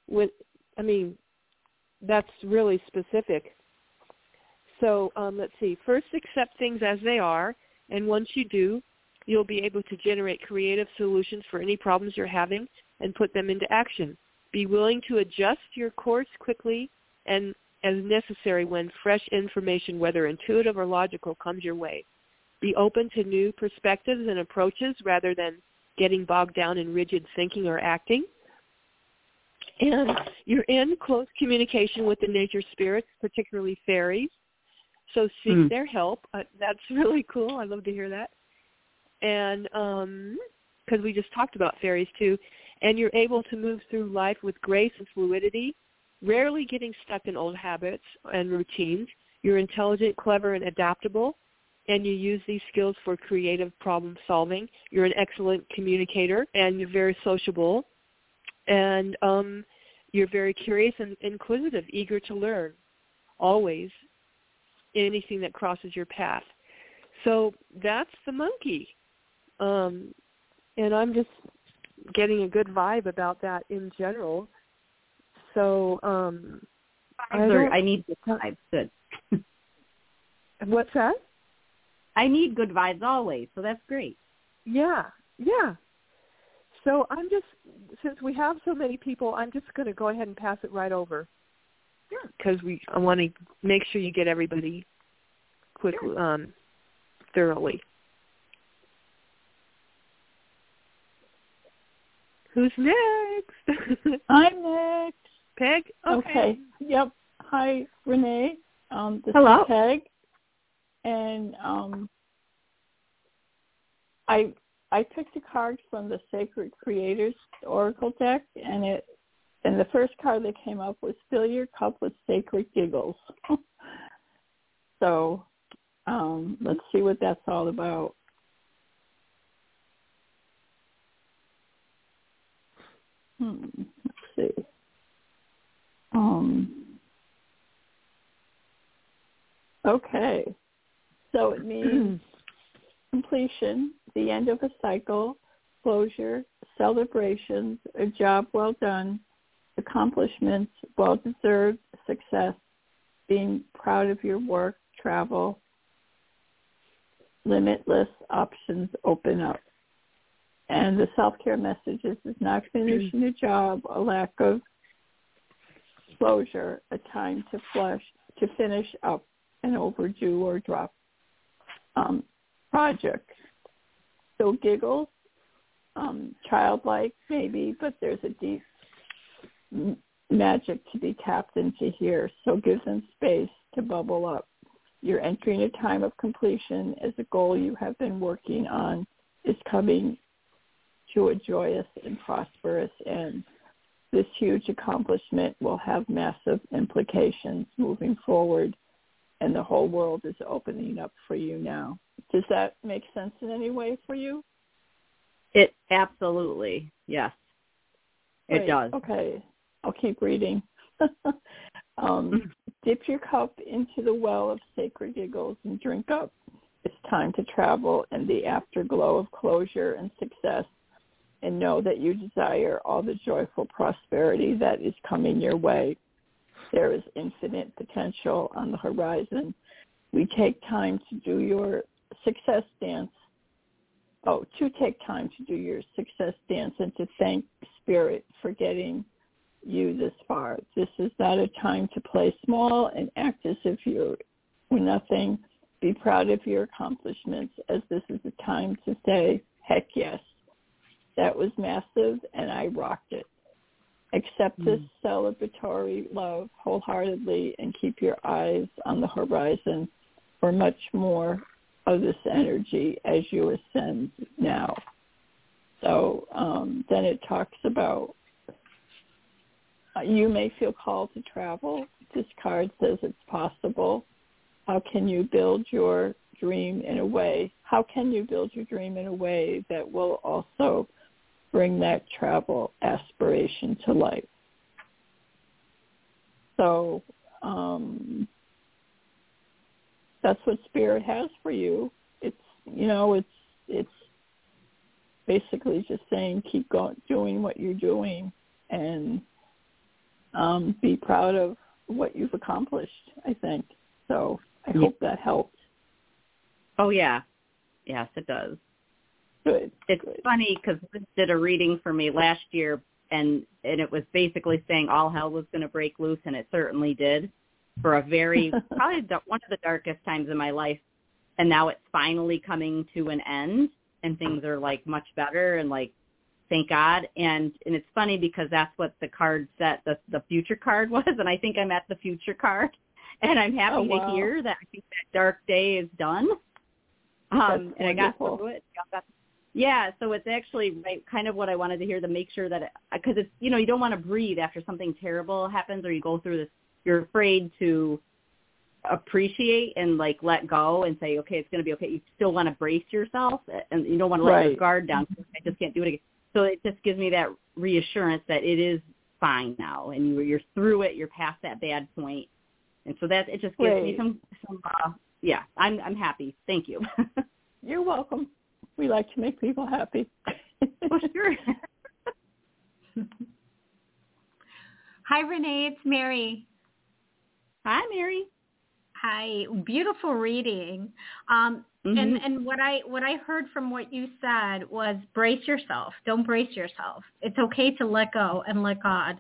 that's really specific. So let's see. First, accept things as they are, and once you do, you'll be able to generate creative solutions for any problems you're having and put them into action. Be willing to adjust your course quickly and as necessary when fresh information, whether intuitive or logical, comes your way. Be open to new perspectives and approaches rather than getting bogged down in rigid thinking or acting. And you're in close communication with the nature spirits, particularly fairies. So seek their help. That's really cool. I love to hear that. And because we just talked about fairies too. And you're able to move through life with grace and fluidity, rarely getting stuck in old habits and routines. You're intelligent, clever, and adaptable, and you use these skills for creative problem solving. You're an excellent communicator, and you're very sociable, and you're very curious and inquisitive, eager to learn, always, anything that crosses your path. So that's the monkey, and I'm just getting a good vibe about that in general. So I need good vibes. Good. What's that? I need good vibes always, so that's great. Yeah. So since we have so many people, I'm just going to go ahead and pass it right over. Sure. Because I want to make sure you get everybody quickly, thoroughly. Who's next? I'm next. Peg? Okay. Yep. Hi, Renee. This Hello. is Peg. And I picked a card from the Sacred Creators Oracle deck, and the first card that came up was Fill Your Cup with Sacred Giggles. So let's see what that's all about. Let's see. Okay. So it means completion, the end of a cycle, closure, celebrations, a job well done, accomplishments, well-deserved success, being proud of your work, travel, limitless options open up. And the self-care messages is not finishing a job, a lack of closure, a time to finish up an overdue or drop project. So giggles, childlike maybe, but there's a deep magic to be tapped into here. So give them space to bubble up. You're entering a time of completion as a goal you have been working on is coming to a joyous and prosperous end. This huge accomplishment will have massive implications moving forward, and the whole world is opening up for you now. Does that make sense in any way for you? It absolutely, yes. Great. It does. Okay, I'll keep reading. Dip your cup into the well of sacred giggles and drink up. It's time to travel in the afterglow of closure and success, and know that you desire all the joyful prosperity that is coming your way. There is infinite potential on the horizon. We take time to do your success dance. To take time to do your success dance and to thank Spirit for getting you this far. This is not a time to play small and act as if you're nothing. Be proud of your accomplishments, as this is a time to say, heck yes, that was massive and I rocked it. Accept this celebratory love wholeheartedly and keep your eyes on the horizon for much more of this energy as you ascend now. So then it talks about you may feel called to travel. This card says it's possible. How can you build your dream in a way? How can you build your dream in a way that will also bring that travel aspiration to life? So that's what Spirit has for you. It's basically just saying keep going, doing what you're doing, and be proud of what you've accomplished, I think. So I hope that helped. Oh, yeah. Yes, it does. Good. It's funny because Liz did a reading for me last year, and it was basically saying all hell was going to break loose, and it certainly did for a very, probably one of the darkest times in my life. And now it's finally coming to an end, and things are, like, much better, and, like, thank God. And it's funny because that's what the card said, the future card was, and I think I'm at the future card. And I'm happy to hear that I think that dark day is done. And I got through it. Yeah, so it's actually kind of what I wanted to hear, to make sure that, because it's, you don't want to breathe after something terrible happens, or you go through this, you're afraid to appreciate and, like, let go and say, okay, it's going to be okay. You still want to brace yourself, and you don't want to let your guard down. I just can't do it again. So it just gives me that reassurance that it is fine now, and you're through it, you're past that bad point. And so that it just gives me some I'm happy. Thank you. You're welcome. We like to make people happy. Well, sure. Hi, Renee. It's Mary. Hi, Mary. Hi. Beautiful reading. And what I heard from what you said was brace yourself. Don't brace yourself. It's okay to let go and let God.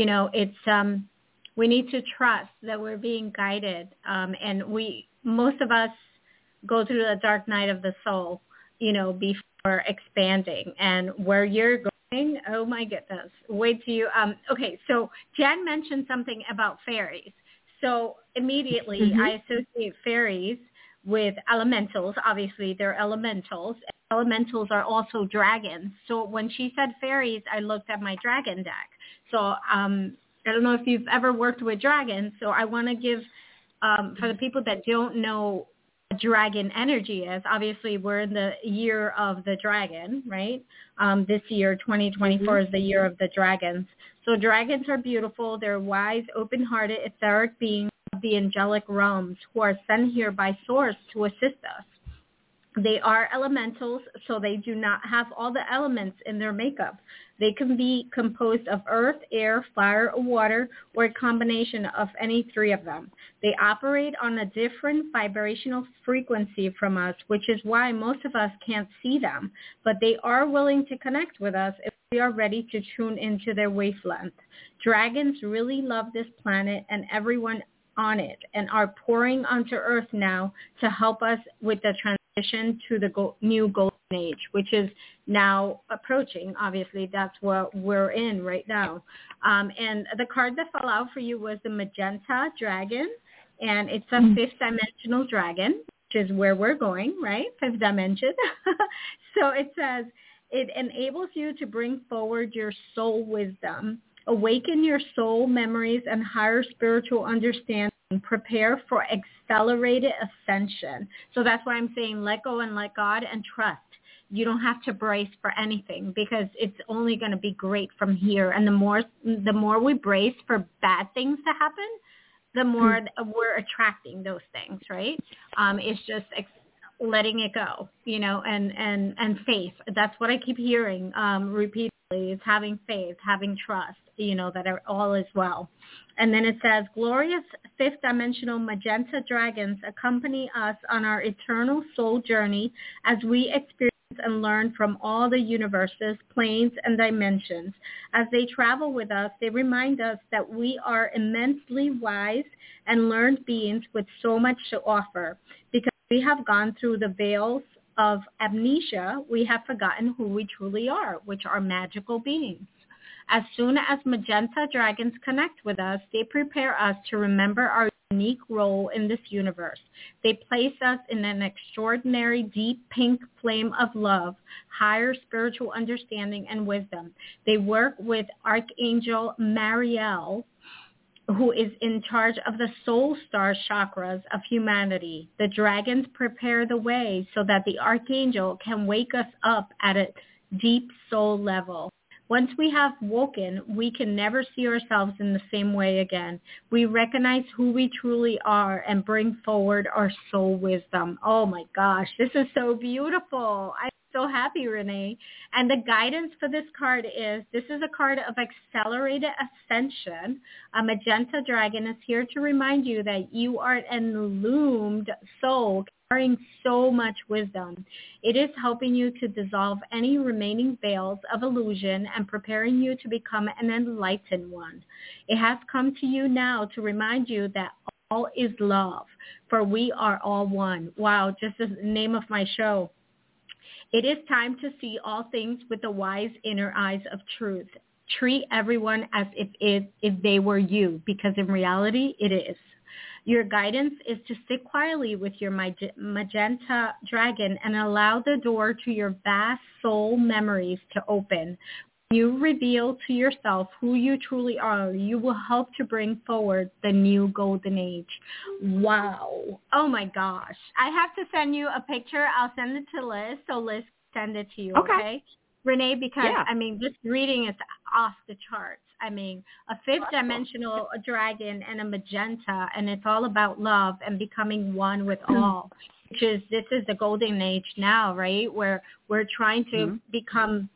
It's we need to trust that we're being guided. And most of us go through the dark night of the soul, before expanding. And where you're going, oh my goodness, wait till you, okay, so Jan mentioned something about fairies. So immediately I associate fairies with elementals. Obviously, they're elementals. Elementals are also dragons. So when she said fairies, I looked at my dragon deck. So I don't know if you've ever worked with dragons, so I want to give, for the people that don't know what dragon energy is, obviously we're in the year of the dragon, right? This year, 2024, is the year of the dragons. So dragons are beautiful. They're wise, open-hearted, etheric beings of the angelic realms who are sent here by Source to assist us. They are elementals, so they do not have all the elements in their makeup. They can be composed of earth, air, fire, or water, or a combination of any three of them. They operate on a different vibrational frequency from us, which is why most of us can't see them. But they are willing to connect with us if we are ready to tune into their wavelength. Dragons really love this planet and everyone on it, and are pouring onto Earth now to help us with the transition to the new golden age, which is now approaching. Obviously, that's what we're in right now. And the card that fell out for you was the magenta dragon, and it's a fifth dimensional dragon, which is where we're going, right? Fifth dimension. So it says, it enables you to bring forward your soul wisdom, awaken your soul memories and higher spiritual understanding. Prepare for accelerated ascension. So that's why I'm saying let go and let God and trust. You don't have to brace for anything because it's only going to be great from here. And the more we brace for bad things to happen, the more we're attracting those things, right? It's just letting it go, and faith. That's what I keep hearing repeatedly, is having faith, having trust, that all is well. And then it says, glorious fifth dimensional magenta dragons accompany us on our eternal soul journey as we experience and learn from all the universes, planes, and dimensions. As they travel with us, they remind us that we are immensely wise and learned beings with so much to offer. Because we have gone through the veils of amnesia, we have forgotten who we truly are, which are magical beings. As soon as magenta dragons connect with us, they prepare us to remember our unique role in this universe. They place us in an extraordinary deep pink flame of love, higher spiritual understanding and wisdom. They work with Archangel Mariel, who is in charge of the soul star chakras of humanity. The dragons prepare the way so that the archangel can wake us up at a deep soul level. Once we have woken, we can never see ourselves in the same way again. We recognize who we truly are and bring forward our soul wisdom. Oh my gosh, this is so beautiful. I'm so happy, Renee. And the guidance for this card is, this is a card of accelerated ascension. A magenta dragon is here to remind you that you are an illumined soul carrying so much wisdom. It is helping you to dissolve any remaining veils of illusion and preparing you to become an enlightened one. It has come to you now to remind you that all is love, for we are all one. Wow, just the name of my show. It is time to see all things with the wise inner eyes of truth. Treat everyone as if they were you, because in reality, it is. Your guidance is to sit quietly with your magenta dragon and allow the door to your vast soul memories to open. When you reveal to yourself who you truly are, you will help to bring forward the new golden age. Wow. Oh my gosh. I have to send you a picture. I'll send it to Liz, so Liz send it to you, okay? Renee, because, this reading is off the charts. A fifth dimensional dragon and a magenta, and it's all about love and becoming one with all, this is the golden age now, right? Where we're trying to become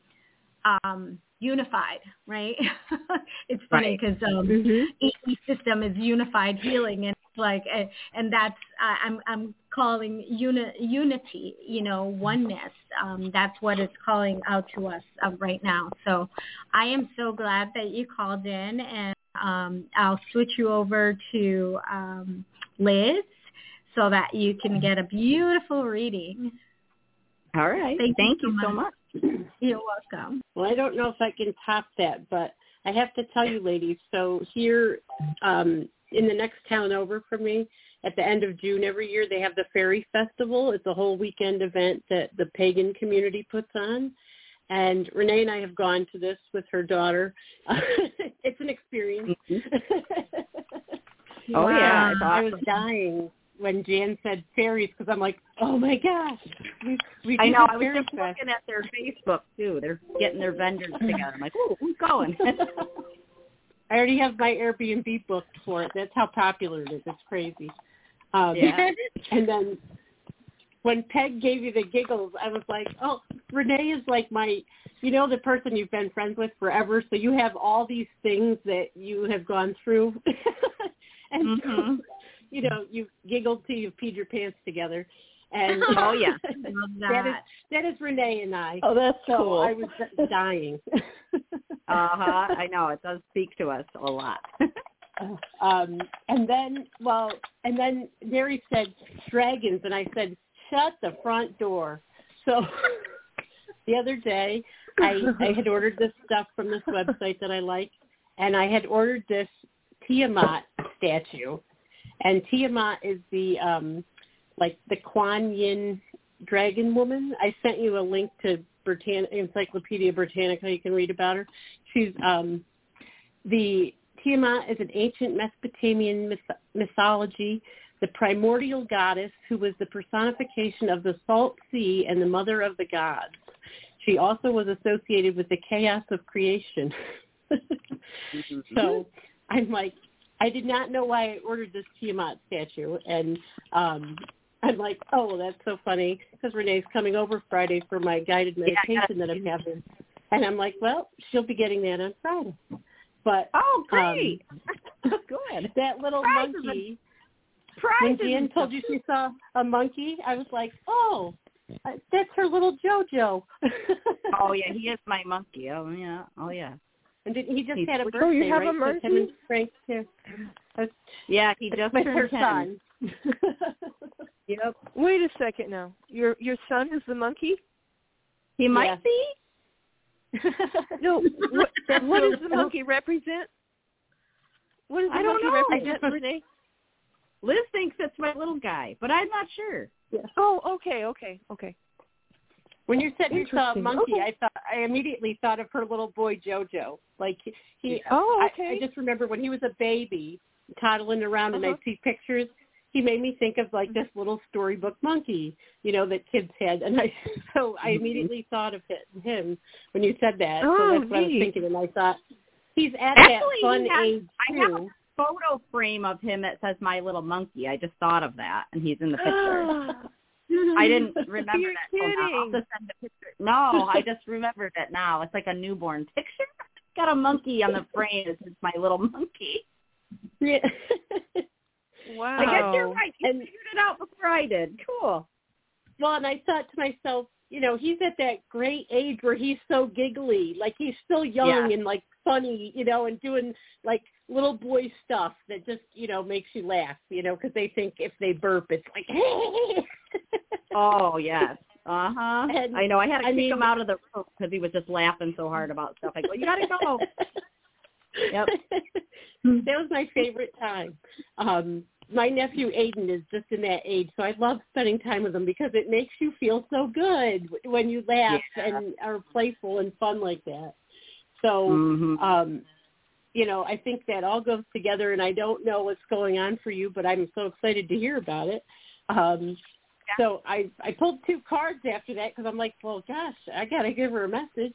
unified, right? It's funny because each system is unified healing, and it's like, and that's I'm calling unity, oneness. That's what it's calling out to us right now. So I am so glad that you called in, and I'll switch you over to Liz so that you can get a beautiful reading. All right. Thank you so much. You're welcome. Well, I don't know if I can top that, but I have to tell you, ladies, so here in the next town over from me, at the end of June every year, they have the Fairy Festival. It's a whole weekend event that the pagan community puts on. And Renee and I have gone to this with her daughter. It's an experience. Oh, yeah. I was dying when Jan said fairies, because I'm like, oh my gosh. I know. I was just looking at their Facebook too. They're getting their vendors together. I'm like, oh, who's going? I already have my Airbnb booked for it. That's how popular it is. It's crazy. And then when Peg gave you the giggles, I was like, oh, Renee is like my, the person you've been friends with forever. So you have all these things that you have gone through. And so, you've giggled till you've peed your pants together. And oh, yeah. that is Renee and I. Oh, that's so cool. I was dying. I know. It does speak to us a lot. And then Mary said dragons, and I said, shut the front door. So the other day, I had ordered this stuff from this website that I like, and I had ordered this Tiamat statue. And Tiamat is the the Kuan Yin dragon woman. I sent you a link to Encyclopedia Britannica. You can read about her. She's the Tiamat is an ancient Mesopotamian mythology, the primordial goddess who was the personification of the salt sea and the mother of the gods. She also was associated with the chaos of creation. So I'm like, I did not know why I ordered this Tiamat statue, and I'm like, oh, well, that's so funny because Renee's coming over Friday for my guided meditation that I'm having, and I'm like, well, she'll be getting that on Friday. But great, good. That little monkey. When Jan told you she saw a monkey, I was like, oh, that's her little JoJo. Oh yeah, he is my monkey. Oh yeah. And he just had a birthday, Oh, you have right? a monkey? Him and Frank too. Yeah, he just turned her 10. son. Yep. Wait a second now. Your son is the monkey? He might be. No. What does the monkey represent? What does the monkey represent, Renee? Liz thinks it's my little guy, but I'm not sure. Yeah. Oh, okay. When you said you saw a monkey, I immediately thought of her little boy JoJo. Like I just remember when he was a baby, toddling around, and I'd see pictures. He made me think of like this little storybook monkey, that kids had, and I immediately thought of him when you said that. So that's what I was thinking, and I thought he's at that fun age too. I have a photo frame of him that says "My Little Monkey." I just thought of that, and he's in the picture. I didn't remember You're that. kidding. I'll just send the picture. No, I just remembered it now. It's like a newborn picture. Got a monkey on the frame. It says "My Little Monkey." Yeah. Wow. I guess you're right. You figured it out before I did. Cool. Well, and I thought to myself, he's at that great age where he's so giggly. Like he's still young and like funny, and doing like little boy stuff that just, makes you laugh, because they think if they burp, it's like, hey. Oh, yes. Uh-huh. I know. I had to kick him out of the room because he was just laughing so hard about stuff. I go, you got to go. Yep. That was my favorite time. My nephew Aiden is just in that age, so I love spending time with him because it makes you feel so good when you laugh and are playful and fun like that. So, I think that all goes together, and I don't know what's going on for you, but I'm so excited to hear about it. So I pulled 2 cards after that because I'm like, well, gosh, I got to give her a message.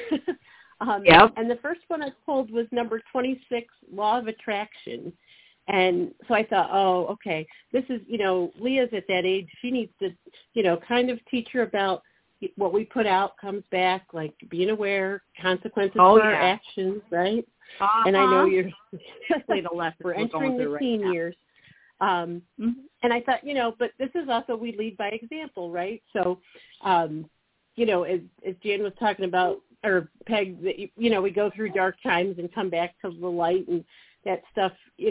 And the first one I pulled was number 26, Law of Attraction. And so I thought, oh, okay, this is, Leah's at that age. She needs to, kind of teach her about what we put out comes back, like being aware, consequences for our actions, right? And I know you're we're entering the teen years. And I thought, but this is also we lead by example, right? So, as Jan was talking about, or Peg, that we go through dark times and come back to the light and that stuff,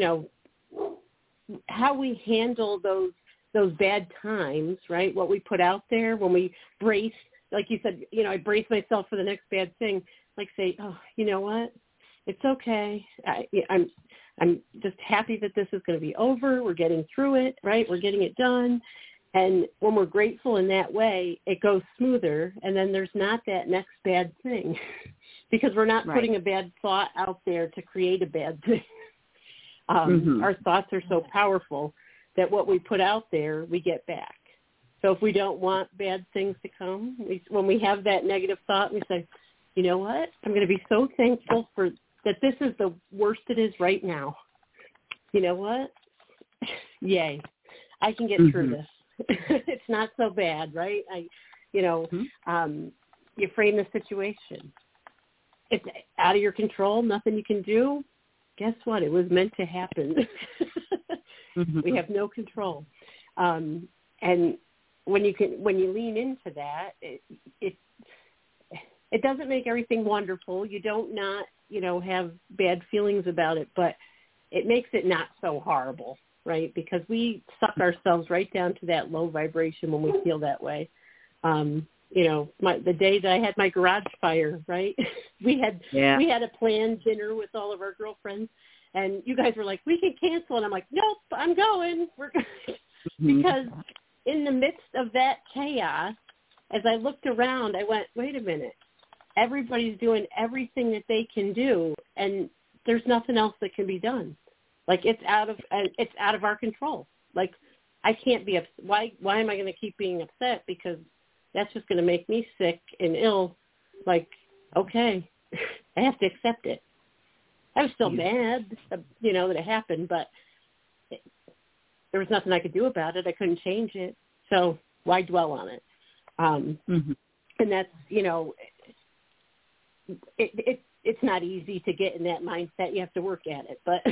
how we handle those bad times, right? What we put out there when we brace, like you said, I brace myself for the next bad thing, like say, oh, you know what? It's okay. I'm just happy that this is going to be over. We're getting through it, right? We're getting it done. And when we're grateful in that way, it goes smoother, and then there's not that next bad thing because we're not putting a bad thought out there to create a bad thing. Our thoughts are so powerful that what we put out there, we get back. So if we don't want bad things to come, when we have that negative thought, we say, you know what? I'm going to be so thankful for that this is the worst it is right now. You know what? Yay. I can get through this. It's not so bad, right? You frame the situation. It's out of your control, nothing you can do. Guess what? It was meant to happen. We have no control. And when you lean into that, it doesn't make everything wonderful. You don't not, have bad feelings about it, but it makes it not so horrible. Right, because we suck ourselves right down to that low vibration when we feel that way. The day that I had my garage fire, right? we had a planned dinner with all of our girlfriends, and you guys were like, "We can cancel," and I'm like, "Nope, I'm going." Because in the midst of that chaos, as I looked around, I went, "Wait a minute! Everybody's doing everything that they can do, and there's nothing else that can be done." Like it's out of our control. Like I can't be upset. Why am I going to keep being upset? Because that's just going to make me sick and ill. Like, okay, I have to accept it. I was still mad, that it happened, but there was nothing I could do about it. I couldn't change it. So why dwell on it? And that's, it's not easy to get in that mindset. You have to work at it. But,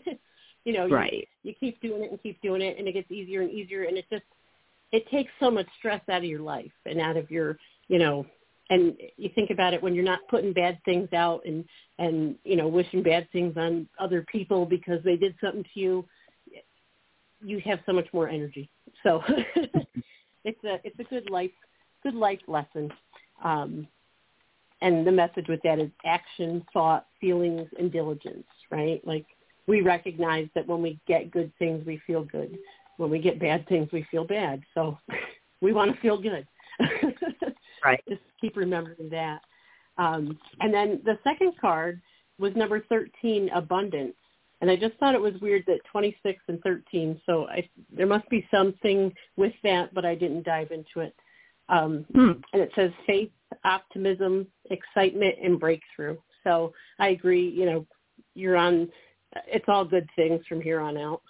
you keep doing it and keep doing it, and it gets easier and easier. And it takes so much stress out of your life and out of your, and you think about it when you're not putting bad things out and wishing bad things on other people because they did something to you, you have so much more energy. So it's a good life lesson. And the message with that is action, thought, feelings, and diligence, right? Like we recognize that when we get good things, we feel good. When we get bad things, we feel bad. So we want to feel good. Right. Just keep remembering that. And then the second card was number 13, abundance. And I just thought it was weird that 26 and 13. So there must be something with that, but I didn't dive into it. And it says faith, optimism, excitement, and breakthrough. So I agree, you're on, it's all good things from here on out.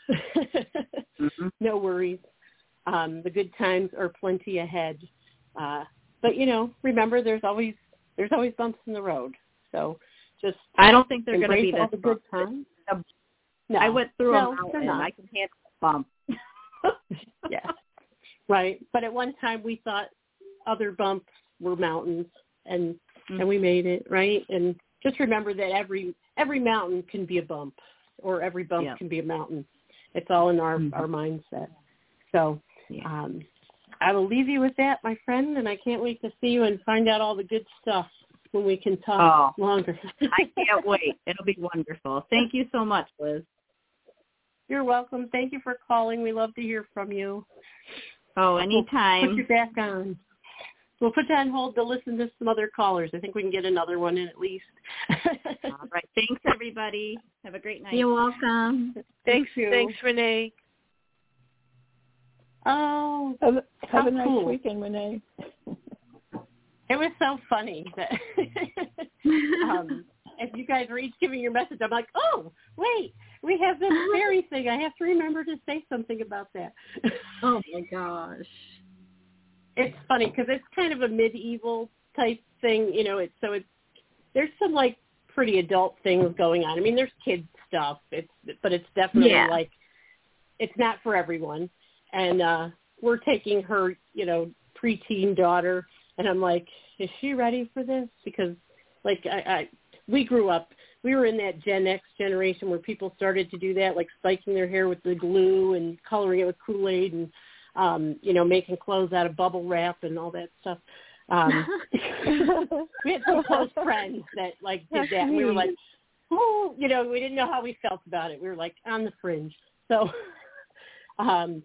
No worries. The good times are plenty ahead. But, remember there's always bumps in the road. So just I don't think they're going to be all this the good times. No. I went through No, a mountain. they're not. I can handle a bump. Yeah. Right. But at one time we thought other bumps were mountains and we made it, right? And just remember that every mountain can be a bump or every bump can be a mountain. It's all in our mindset. So I will leave you with that, my friend, and I can't wait to see you and find out all the good stuff when we can talk longer. I can't wait. It'll be wonderful. Thank you so much, Liz. You're welcome. Thank you for calling. We love to hear from you. Oh, anytime. We'll put you back on. We'll put you on hold to listen to some other callers. I think we can get another one in at least. All right. Thanks, everybody. Have a great night. You're welcome. Thanks, you. Thanks, Renee. Oh, have a nice weekend, Renee. It was so funny that as you guys were each giving your message, I'm like, oh, wait, we have this fairy thing. I have to remember to say something about that. Oh, my gosh. It's funny because it's kind of a medieval type thing, there's some like pretty adult things going on. I mean, there's kids stuff, but it's definitely like it's not for everyone. And we're taking her, preteen daughter, and I'm like, is she ready for this? Because like we grew up, we were in that Gen X generation where people started to do that, like spiking their hair with the glue and coloring it with Kool-Aid and making clothes out of bubble wrap and all that stuff. We had some close friends that like did that. And we were like, oh, we didn't know how we felt about it. We were like on the fringe. So, and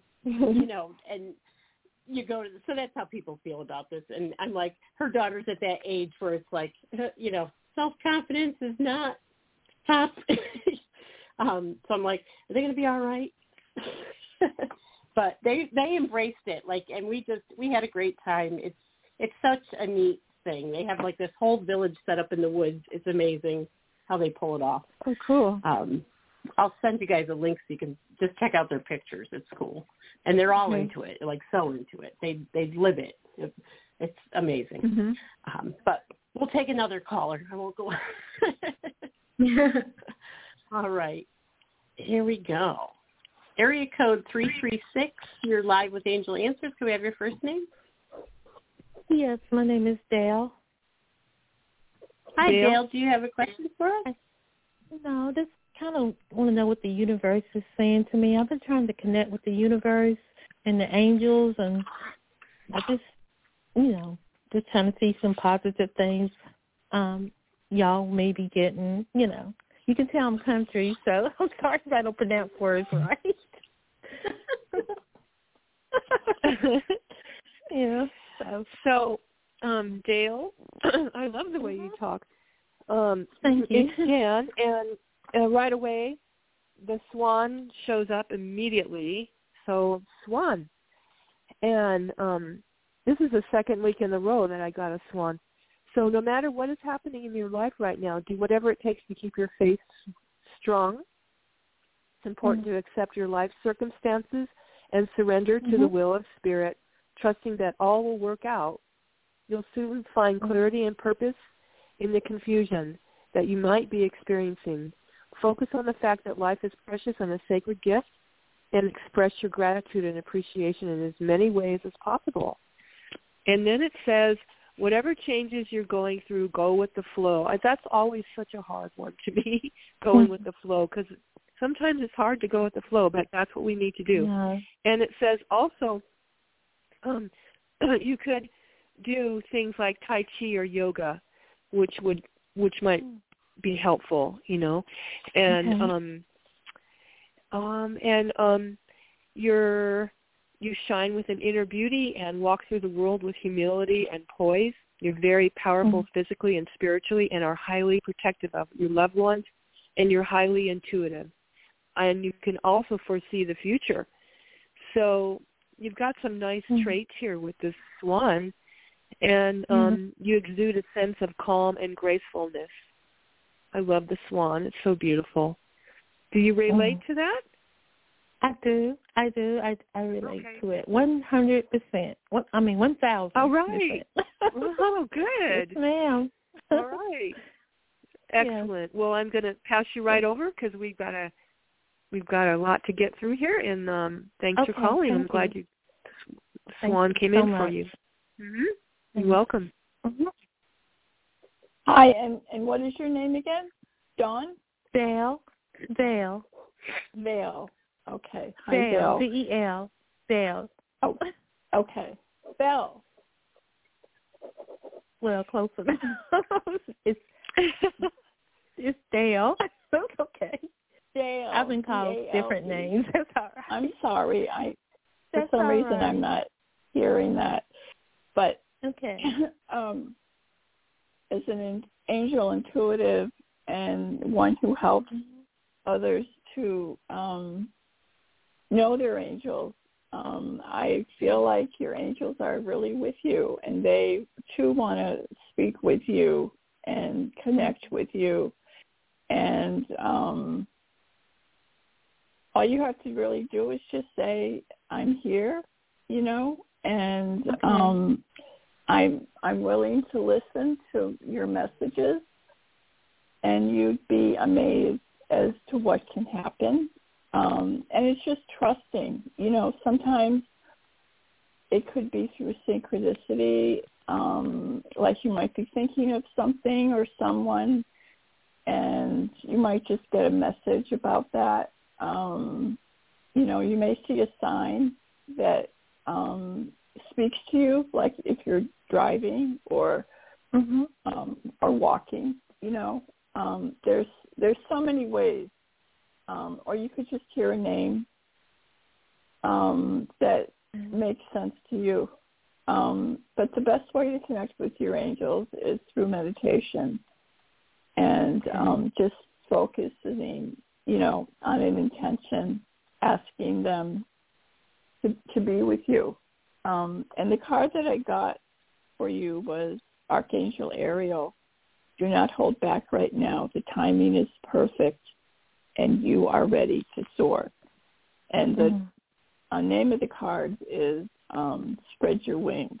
you go to so that's how people feel about this. And I'm like, her daughter's at that age where it's like, self-confidence is not top. So I'm like, are they going to be all right? But they embraced it, and we had a great time. It's such a neat thing. They have like this whole village set up in the woods. It's amazing how they pull it off. Oh, cool. I'll send you guys a link so you can just check out their pictures. It's cool, and they're all into it, like so into it. They live it. It's amazing. Mm-hmm. But we'll take another caller. I won't go. All right, here we go. Area code 336, you're live with Angel Answers. Can we have your first name? Yes, my name is Dale. Hi, Dale. Do you have a question for us? No, just kind of want to know what the universe is saying to me. I've been trying to connect with the universe and the angels, and I just, just trying to see some positive things y'all may be getting, You can tell I'm country, so I'm sorry if I don't pronounce words right. So, Dale, I love the way you talk. Thank you. It's Jan, and right away, the swan shows up immediately. So, swan. And this is the second week in a row that I got a swan. So no matter what is happening in your life right now, do whatever it takes to keep your faith strong. It's important to accept your life circumstances and surrender to the will of Spirit, trusting that all will work out. You'll soon find clarity and purpose in the confusion that you might be experiencing. Focus on the fact that life is precious and a sacred gift, and express your gratitude and appreciation in as many ways as possible. And then it says, whatever changes you're going through, go with the flow. That's always such a hard one to me, going with the flow, because sometimes it's hard to go with the flow, but that's what we need to do. Yeah. And it says also you could do things like Tai Chi or yoga, which might be helpful, you know. And you shine with an inner beauty and walk through the world with humility and poise. You're very powerful physically and spiritually, and are highly protective of your loved ones, and you're highly intuitive. And you can also foresee the future. So you've got some nice traits here with this swan, and you exude a sense of calm and gracefulness. I love the swan. It's so beautiful. Do you relate to that? I do. I relate to it 100%. 1,000%. All right. Oh, good. Yes, ma'am. All right. Excellent. Yes. Well, I'm going to pass you right over because we've got a lot to get through here. And thanks for calling. I'm glad Swan came in for you. You're welcome. Hi, and what is your name again? Dawn? Vale. Vale. Okay. Hi, Vale. V-E-L. Vale. Oh, okay. Vale. Well, close enough. It's Dale. Okay. Dale. I've been called different names. That's all right. I'm sorry. For some reason I'm not hearing that. But okay. As an angel intuitive and one who helps others to know their angels, I feel like your angels are really with you, and they too want to speak with you and connect with you. And all you have to really do is just say, I'm here, you know, and I'm willing to listen to your messages, and you'd be amazed as to what can happen. And it's just trusting. You know, sometimes it could be through synchronicity, like you might be thinking of something or someone, and you might just get a message about that. You know, you may see a sign that speaks to you, like if you're driving or walking. You know, there's so many ways. Or you could just hear a name that makes sense to you. But the best way to connect with your angels is through meditation and just focusing, you know, on an intention, asking them to be with you. And the card that I got for you was Archangel Ariel. Do not hold back right now. The timing is perfect, and you are ready to soar. And the name of the card is Spread Your Wings.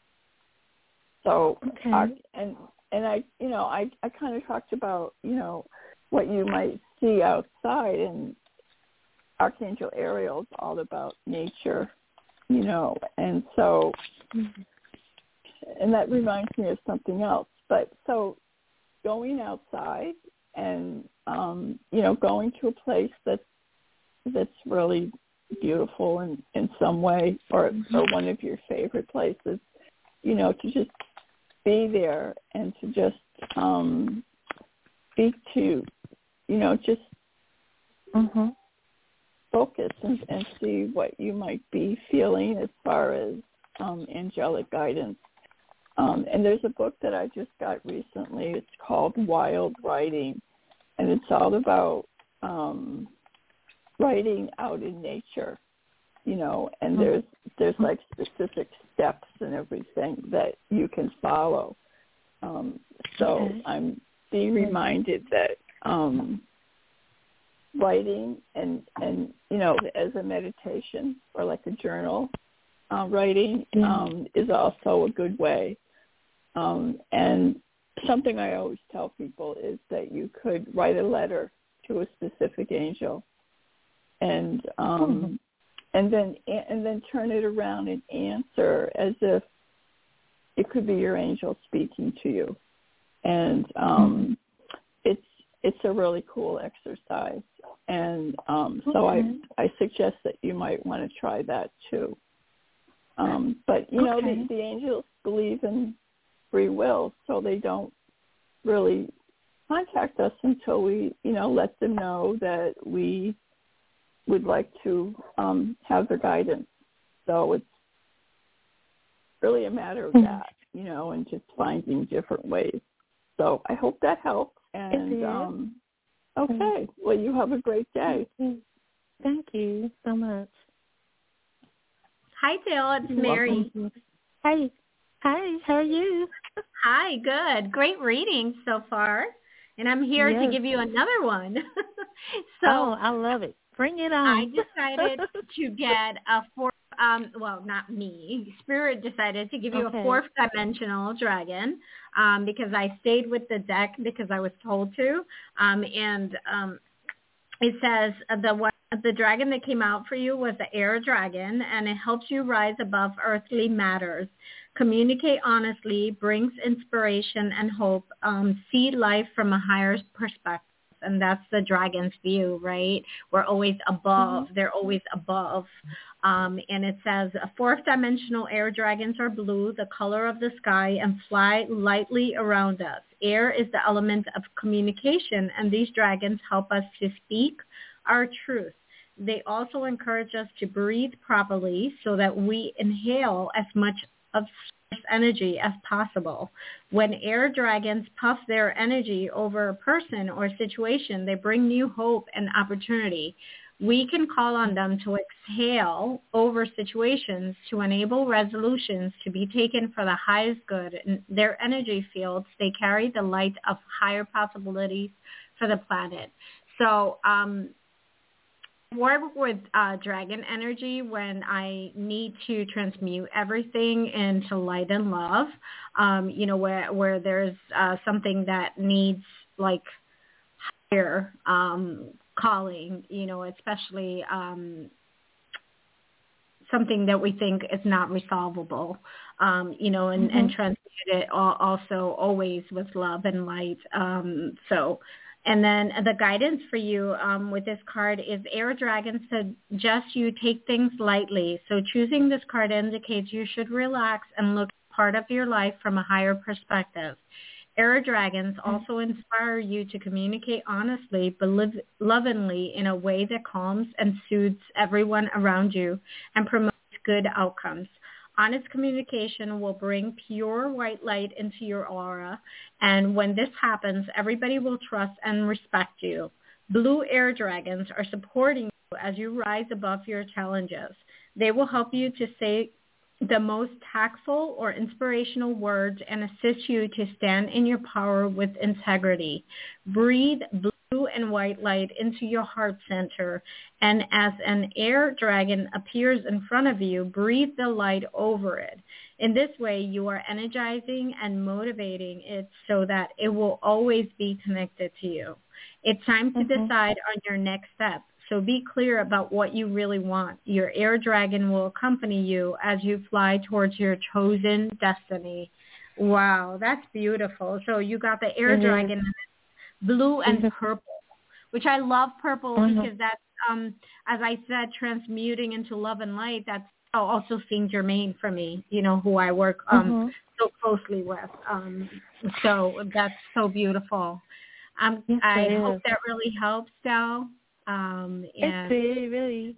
So, and I, you know, I kind of talked about, you know, what you might see outside, and Archangel Ariel is all about nature, you know, and so, and that reminds me of something else. But so going outside and, you know, going to a place that's really beautiful in some way, or one of your favorite places, you know, to just be there and to just speak to, you know, just focus and see what you might be feeling as far as angelic guidance. And there's a book that I just got recently. It's called Wild Writing, and it's all about writing out in nature, you know, and there's like specific steps and everything that you can follow. So I'm being reminded that writing and as a meditation or like a journal, writing is also a good way. And something I always tell people is that you could write a letter to a specific angel, and then turn it around and answer as if it could be your angel speaking to you. And it's a really cool exercise. And so I suggest that you might want to try that too. But the angels believe in free will, so they don't really contact us until we let them know that we would like to have their guidance. So it's really a matter of that, and just finding different ways. So I hope that helps. And okay, well, you have a great day. Thank you so much. Hi, Dale. It's Mary. Hi. How are you? Hi. Good. Great reading so far. And I'm here to give you another one. I love it. Bring it on. I decided to get a fourth, not me. Spirit decided to give you a fourth dimensional dragon because I stayed with the deck because I was told to. It says the dragon that came out for you was the air dragon, and it helps you rise above earthly matters. Communicate honestly, brings inspiration and hope, see life from a higher perspective. And that's the dragon's view, right? We're always above. They're always above. And it says, fourth dimensional air dragons are blue, the color of the sky, and fly lightly around us. Air is the element of communication, and these dragons help us to speak our truth. They also encourage us to breathe properly so that we inhale as much of energy as possible. When air dragons puff their energy over a person or situation, they bring new hope and opportunity. We can call on them to exhale over situations to enable resolutions to be taken for the highest good. In their energy fields, they carry the light of higher possibilities for the planet. So work with dragon energy when I need to transmute everything into light and love, where there's something that needs like higher calling, especially something that we think is not resolvable, and transmute it also always with love and light. And then the guidance for you with this card is air dragons suggest you take things lightly. So choosing this card indicates you should relax and look at part of your life from a higher perspective. Air dragons also inspire you to communicate honestly but lovingly in a way that calms and soothes everyone around you and promotes good outcomes. Honest communication will bring pure white light into your aura, and when this happens, everybody will trust and respect you. Blue air dragons are supporting you as you rise above your challenges. They will help you to say the most tactful or inspirational words and assist you to stand in your power with integrity. Breathe blue and white light into your heart center, and as an air dragon appears in front of you, breathe the light over it. In this way, you are energizing and motivating it so that it will always be connected to you. It's time to decide on your next step. So be clear about what you really want. Your air dragon will accompany you as you fly towards your chosen destiny. Wow, that's beautiful. So you got the air dragon, blue and purple, which I love purple because that's, as I said, transmuting into love and light. That's also Saint Germain for me, who I work so closely with. So that's so beautiful. I hope that really helps, Del. It's really,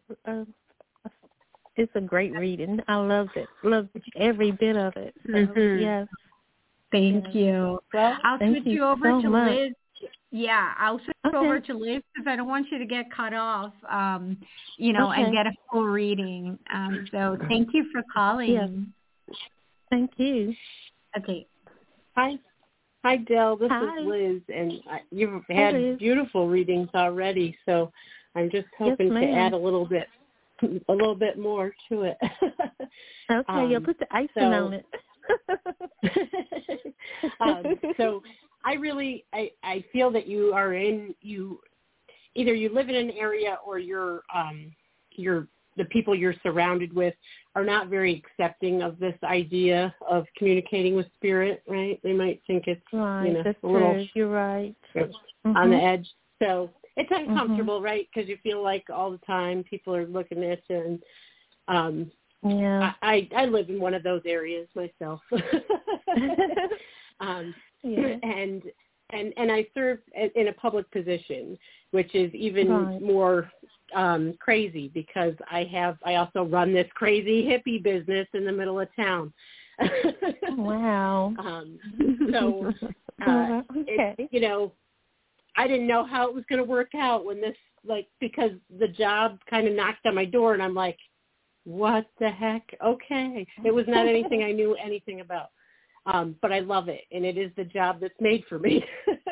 it's a great reading. I loved it. Loved every bit of it. So, yes. Thank you. Well, I'll switch you over to Liz. Yeah, I'll switch over to Liz because I don't want you to get cut off, and get a full reading. So thank you for calling. Yes. Thank you. Okay. Hi. Hi, Del. This Hi. is Liz, and you've had beautiful readings already, so I'm just hoping to add a little bit more to it. Okay, you'll put the icing on it. So I feel that you are either you live in an area or the people you're surrounded with are not very accepting of this idea of communicating with spirit, right? They might think it's that's a little true. You're right. On the edge. So it's uncomfortable, right? Because you feel like all the time people are looking at you. And I live in one of those areas myself. And I serve in a public position, which is even more crazy because I also run this crazy hippie business in the middle of town. Wow. So I didn't know how it was going to work out when this, because the job kind of knocked on my door, and I'm like, what the heck? Okay. It was not anything I knew anything about. But I love it, and it is the job that's made for me.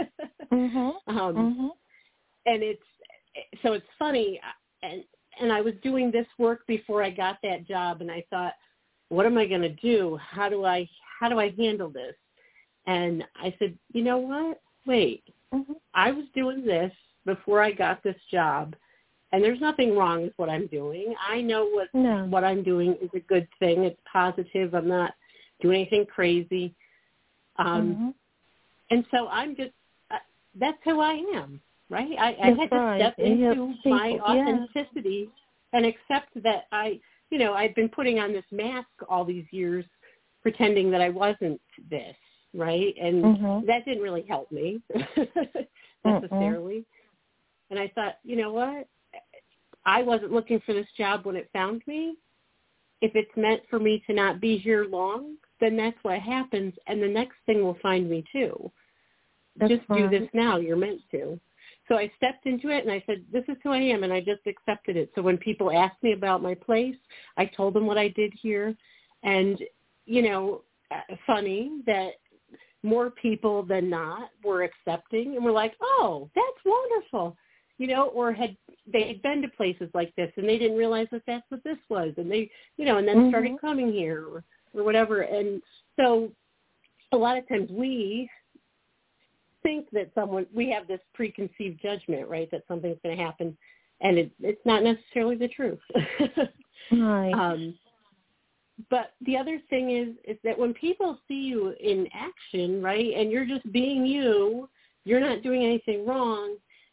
And it's funny, and I was doing this work before I got that job, and I thought, what am I going to do? How do I handle this? And I said, you know what? Wait, I was doing this before I got this job, and there's nothing wrong with what I'm doing. I know what I'm doing is a good thing. It's positive. I'm not doing anything crazy. And so I'm just, that's who I am, right? I had to step into my authenticity and accept that I've been putting on this mask all these years, pretending that I wasn't this, right? And that didn't really help me necessarily. And I thought, you know what? I wasn't looking for this job when it found me. If it's meant for me to not be here long, then that's what happens, and the next thing will find me too. Just do this now. You're meant to. So I stepped into it, and I said, this is who I am, and I just accepted it. So when people asked me about my place, I told them what I did here. And, funny that more people than not were accepting and were like, oh, that's wonderful, or they had been to places like this, and they didn't realize that that's what this was. And they, and then started coming here or whatever. And so a lot of times we think that we have this preconceived judgment, right, that something's going to happen, and it's not necessarily the truth. Right. But the other thing is that when people see you in action, right, and you're just being you're not doing anything wrong,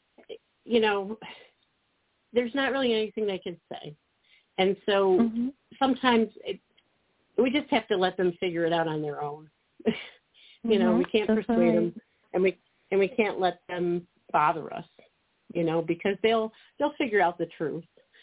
there's not really anything they can say. And so sometimes we just have to let them figure it out on their own. We can't persuade them, and we can't let them bother us, because they'll figure out the truth.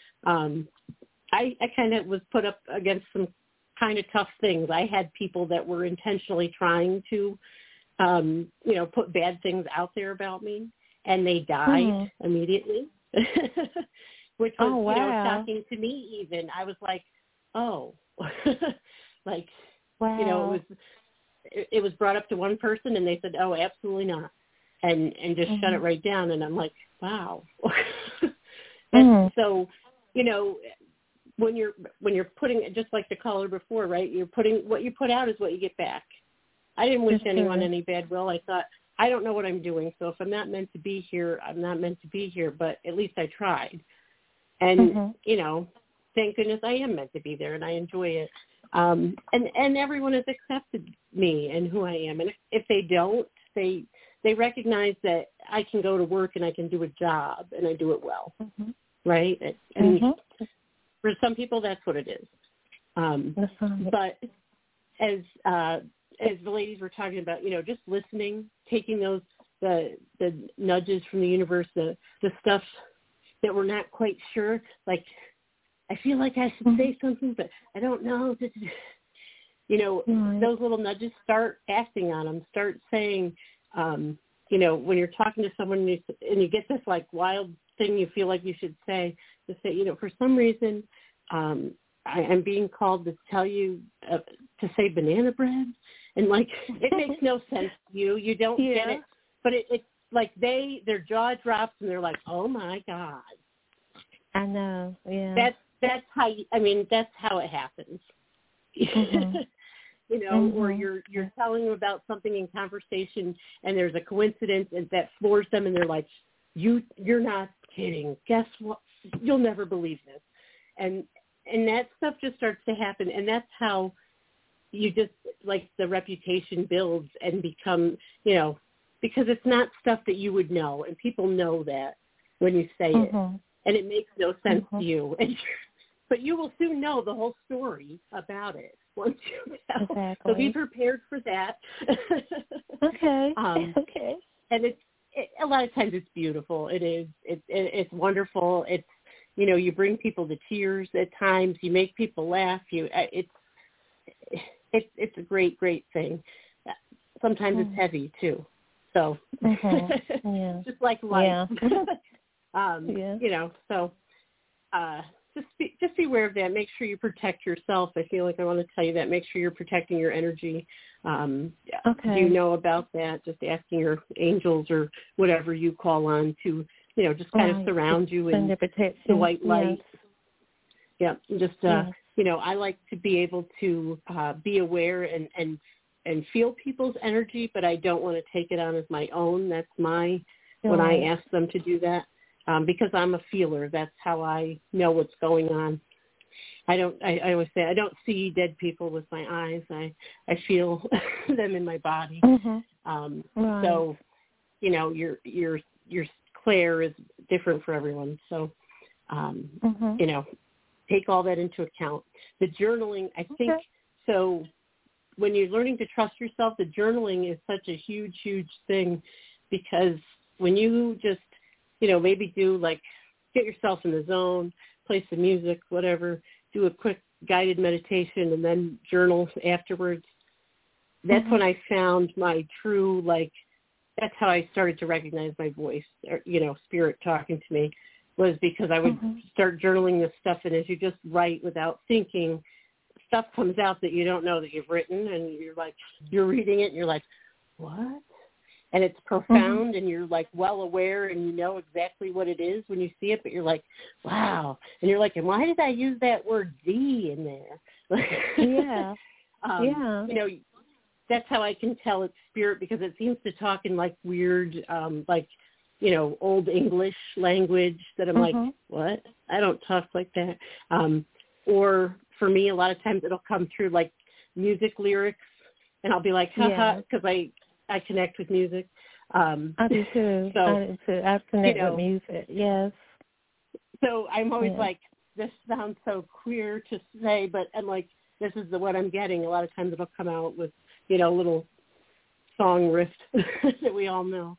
I kind of was put up against some kind of tough things. I had people that were intentionally trying to, put bad things out there about me, and they died immediately, which was, shocking to me even. I was like, oh, like, wow. It was brought up to one person, and they said, oh, absolutely not, and just shut it right down. And I'm like, wow. And so, when you're putting, just like the caller before, right? You're putting, what you put out is what you get back. I didn't wish anyone any bad will. I thought, I don't know what I'm doing, so if I'm not meant to be here, I'm not meant to be here, but at least I tried. And, thank goodness I am meant to be there, and I enjoy it. And everyone has accepted me and who I am. And if they don't, they recognize that I can go to work and I can do a job, and I do it well, right? And for some people, that's what it is. But as the ladies were talking about, just listening, taking the nudges from the universe, the stuff that we're not quite sure, like, I feel like I should say something, but I don't know. Those little nudges, start acting on them. Start saying, when you're talking to someone and you get this like wild thing you feel like you should say, just say, for some reason, I'm being called to tell you to say banana bread? And like, it makes no sense to you. You don't get it. But it's like their jaw drops and they're like, oh my God. I know. Yeah. That's how that's how it happens. Mm-hmm. You know, or you're telling them about something in conversation and there's a coincidence and that floors them and they're like, you're not kidding. Guess what? You'll never believe this. And that stuff just starts to happen, and that's how you just, like, the reputation builds and become, you know, because it's not stuff that you would know, and people know that when you say it, and it makes no sense to you. But you will soon know the whole story about it once you know. Exactly. So be prepared for that. Okay. Okay. And a lot of times it's beautiful. It is. It's wonderful. It's, you know, you bring people to tears at times. You make people laugh. It's a great, great thing. Sometimes it's heavy too. So just like life. You know, so just be aware of that. Make sure you protect yourself. I feel like I want to tell you that. Make sure you're protecting your energy. Do you know about that? Just asking your angels or whatever you call on to, you know, just kind of surround you in the white light. Yeah. Just, you know, I like to be able to be aware and feel people's energy, but I don't want to take it on as my own. That's when I ask them to do that, because I'm a feeler. That's how I know what's going on. I always say I don't see dead people with my eyes. I feel them in my body. So, you know, your clair is different for everyone. So, you know, take all that into account. The journaling, I think, so when you're learning to trust yourself, the journaling is such a huge, huge thing, because when you just, you know, maybe do like get yourself in the zone, play some music, whatever, do a quick guided meditation and then journal afterwards. That's when I found my true, like, that's how I started to recognize my voice, or, you know, spirit talking to me, was because I would start journaling this stuff, and as you just write without thinking, stuff comes out that you don't know that you've written, and you're like, you're reading it and you're like, what? And it's profound, and you're like well aware, and you know exactly what it is when you see it, but you're like, wow. And you're like, and why did I use that word "the" in there? You know, that's how I can tell it's spirit, because it seems to talk in like weird, like, you know, old English language that I'm like, what? I don't talk like that. Or for me, a lot of times it'll come through like music lyrics, and I'll be like, haha, because I connect with music. I do too. So, I do too. I connect with music. Yes. So I'm always like, this sounds so queer to say, but I'm like, this is what I'm getting. A lot of times it'll come out with, you know, little song riff that we all know.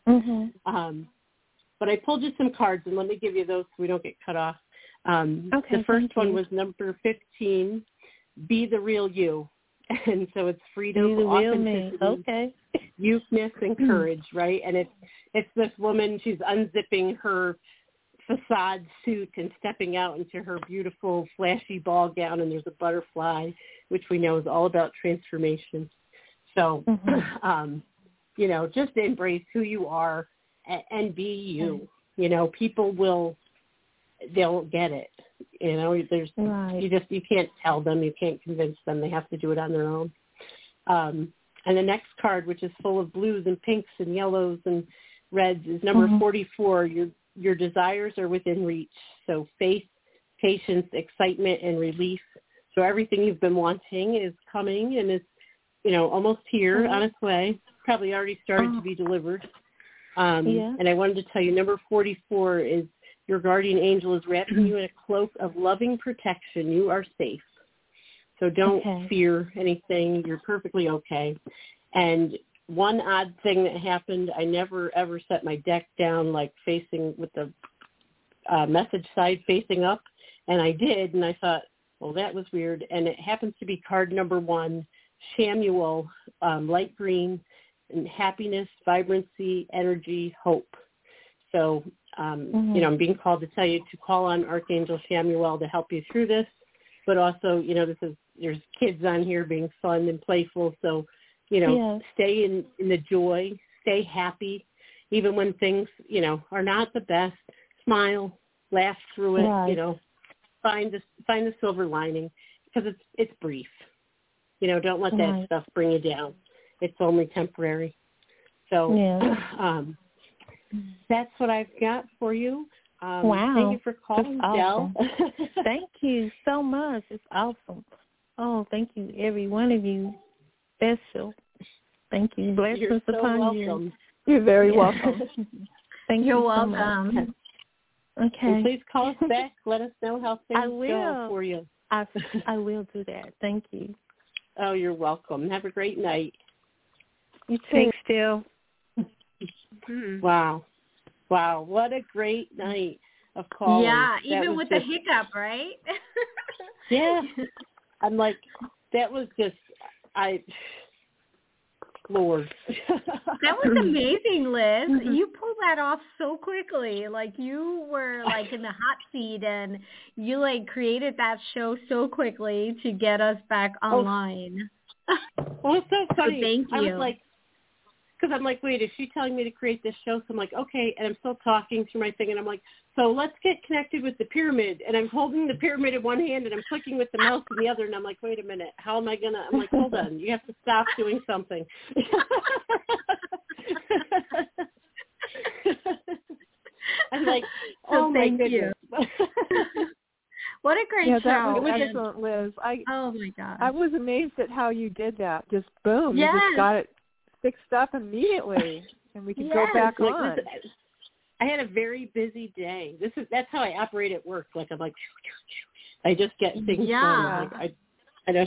But I pulled you some cards, and let me give you those so we don't get cut off. The first one was number 15, Be the Real You. And so it's freedom, authenticity, youthfulness, and courage, right? And it's this woman, she's unzipping her facade suit and stepping out into her beautiful flashy ball gown, and there's a butterfly, which we know is all about transformation. So, you know, just embrace who you are and be you. You know, people they'll get it. You know, you can't tell them, you can't convince them. They have to do it on their own. And the next card, which is full of blues and pinks and yellows and reds, is number 44. Your desires are within reach. So faith, patience, excitement, and relief. So everything you've been wanting is coming, and it's, you know, almost here on its way. Probably already started to be delivered. And I wanted to tell you, number 44 is your guardian angel is wrapping you in a cloak of loving protection. You are safe. So don't fear anything. You're perfectly okay. And one odd thing that happened, I never, ever set my deck down like facing with the message side facing up. And I did, and I thought, well, that was weird. And it happens to be card number 1, Shamuel, light green, and happiness, vibrancy, energy, hope. So, you know, I'm being called to tell you to call on Archangel Shamuel to help you through this. But also, you know, this is there's kids on here being fun and playful. So, stay in the joy, stay happy, even when things, are not the best. Smile, laugh through it, Right. Find the silver lining, because it's brief. Don't let that stuff bring you down. It's only temporary. So that's what I've got for you. Wow. Thank you for calling, Del. Awesome. Thank you so much. It's awesome. Oh, thank you, every one of you. Special. Thank you. Blessings You're so upon welcome. you. You're very welcome. Thank You're you welcome. so much. Okay. And please call us back. Let us know how things I will. go for you. I will do that. Thank you. Oh, you're welcome. Have a great night. You too. Thanks, Still. Wow. What a great night of calling. Yeah, That even was with just, the hiccup, right? Yeah. I'm like, that was just, Lord. That was amazing, Liz. You pulled that off so quickly. Like, you were like in the hot seat, and you like created that show so quickly to get us back online. Well, it's so funny. So thank you. I was like, because I'm like, wait, is she telling me to create this show? So I'm like, okay, and I'm still talking through my thing, and I'm like, so let's get connected with the pyramid, and I'm holding the pyramid in one hand, and I'm clicking with the mouse in the other, and I'm like, wait a minute, how am I going to, I'm like, hold on, you have to stop doing something. I'm like, oh, my goodness. What a great show. That was excellent, Liz. Oh, my God. I was amazed at how you did that. Just boom. Yes. You just got it fixed up immediately, and we could go back on. I had a very busy day. That's how I operate at work. Like, I'm like, I just get things done. Like, I just,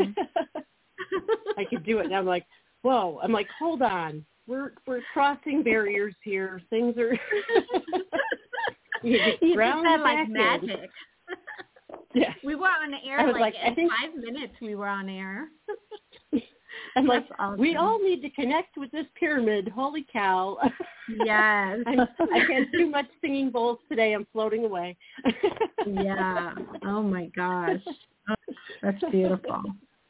I could do it. And I'm like, whoa. I'm like, hold on. We're crossing barriers here. Things are. you just said like magic. Yeah. We were on the air like in 5 minutes. We were on air. I'm like, awesome. We all need to connect with this pyramid. Holy cow. Yes. I can't do much singing bowls today. I'm floating away. Yeah. Oh, my gosh. Oh, that's beautiful.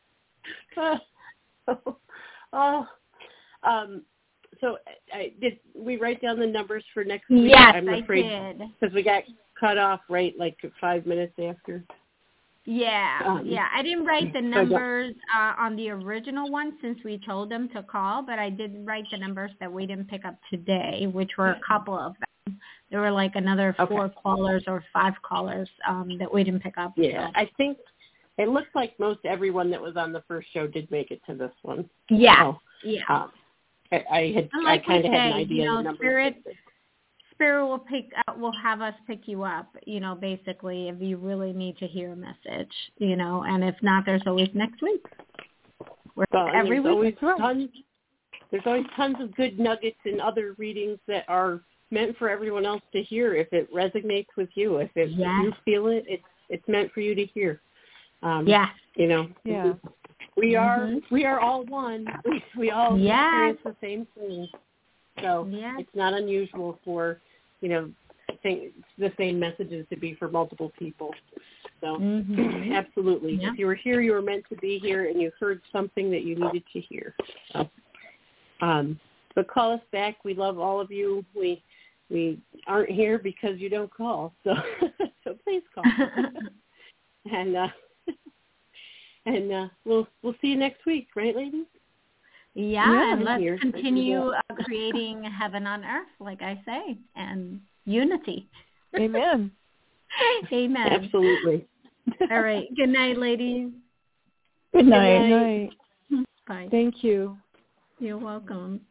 So did we write down the numbers for next week? Yes, I'm afraid, I did. Because we got cut off right like 5 minutes after. Yeah, I didn't write the numbers on the original one since we told them to call, but I did write the numbers that we didn't pick up today, which were a couple of them. There were like another 4 callers or 5 callers that we didn't pick up. Yeah, so. I think it looks like most everyone that was on the first show did make it to this one. Yeah, so, I kind of had an idea of the numbers. Spirit will have us pick you up, basically if you really need to hear a message, and if not, there's always next week. Every week. There's always tons of good nuggets in other readings that are meant for everyone else to hear if it resonates with you. If you feel it, it's meant for you to hear. We are all one. We all experience the same thing. So it's not unusual for, the same messages to be for multiple people. So absolutely. Yeah. If you were here, you were meant to be here, and you heard something that you needed to hear. So, but call us back. We love all of you. We aren't here because you don't call. So please call. And we'll see you next week, right, ladies? Yeah, and let's continue creating heaven on earth, like I say, and unity. Amen. Amen. Absolutely. All right. Good night, ladies. Good night. Bye. Thank you. You're welcome.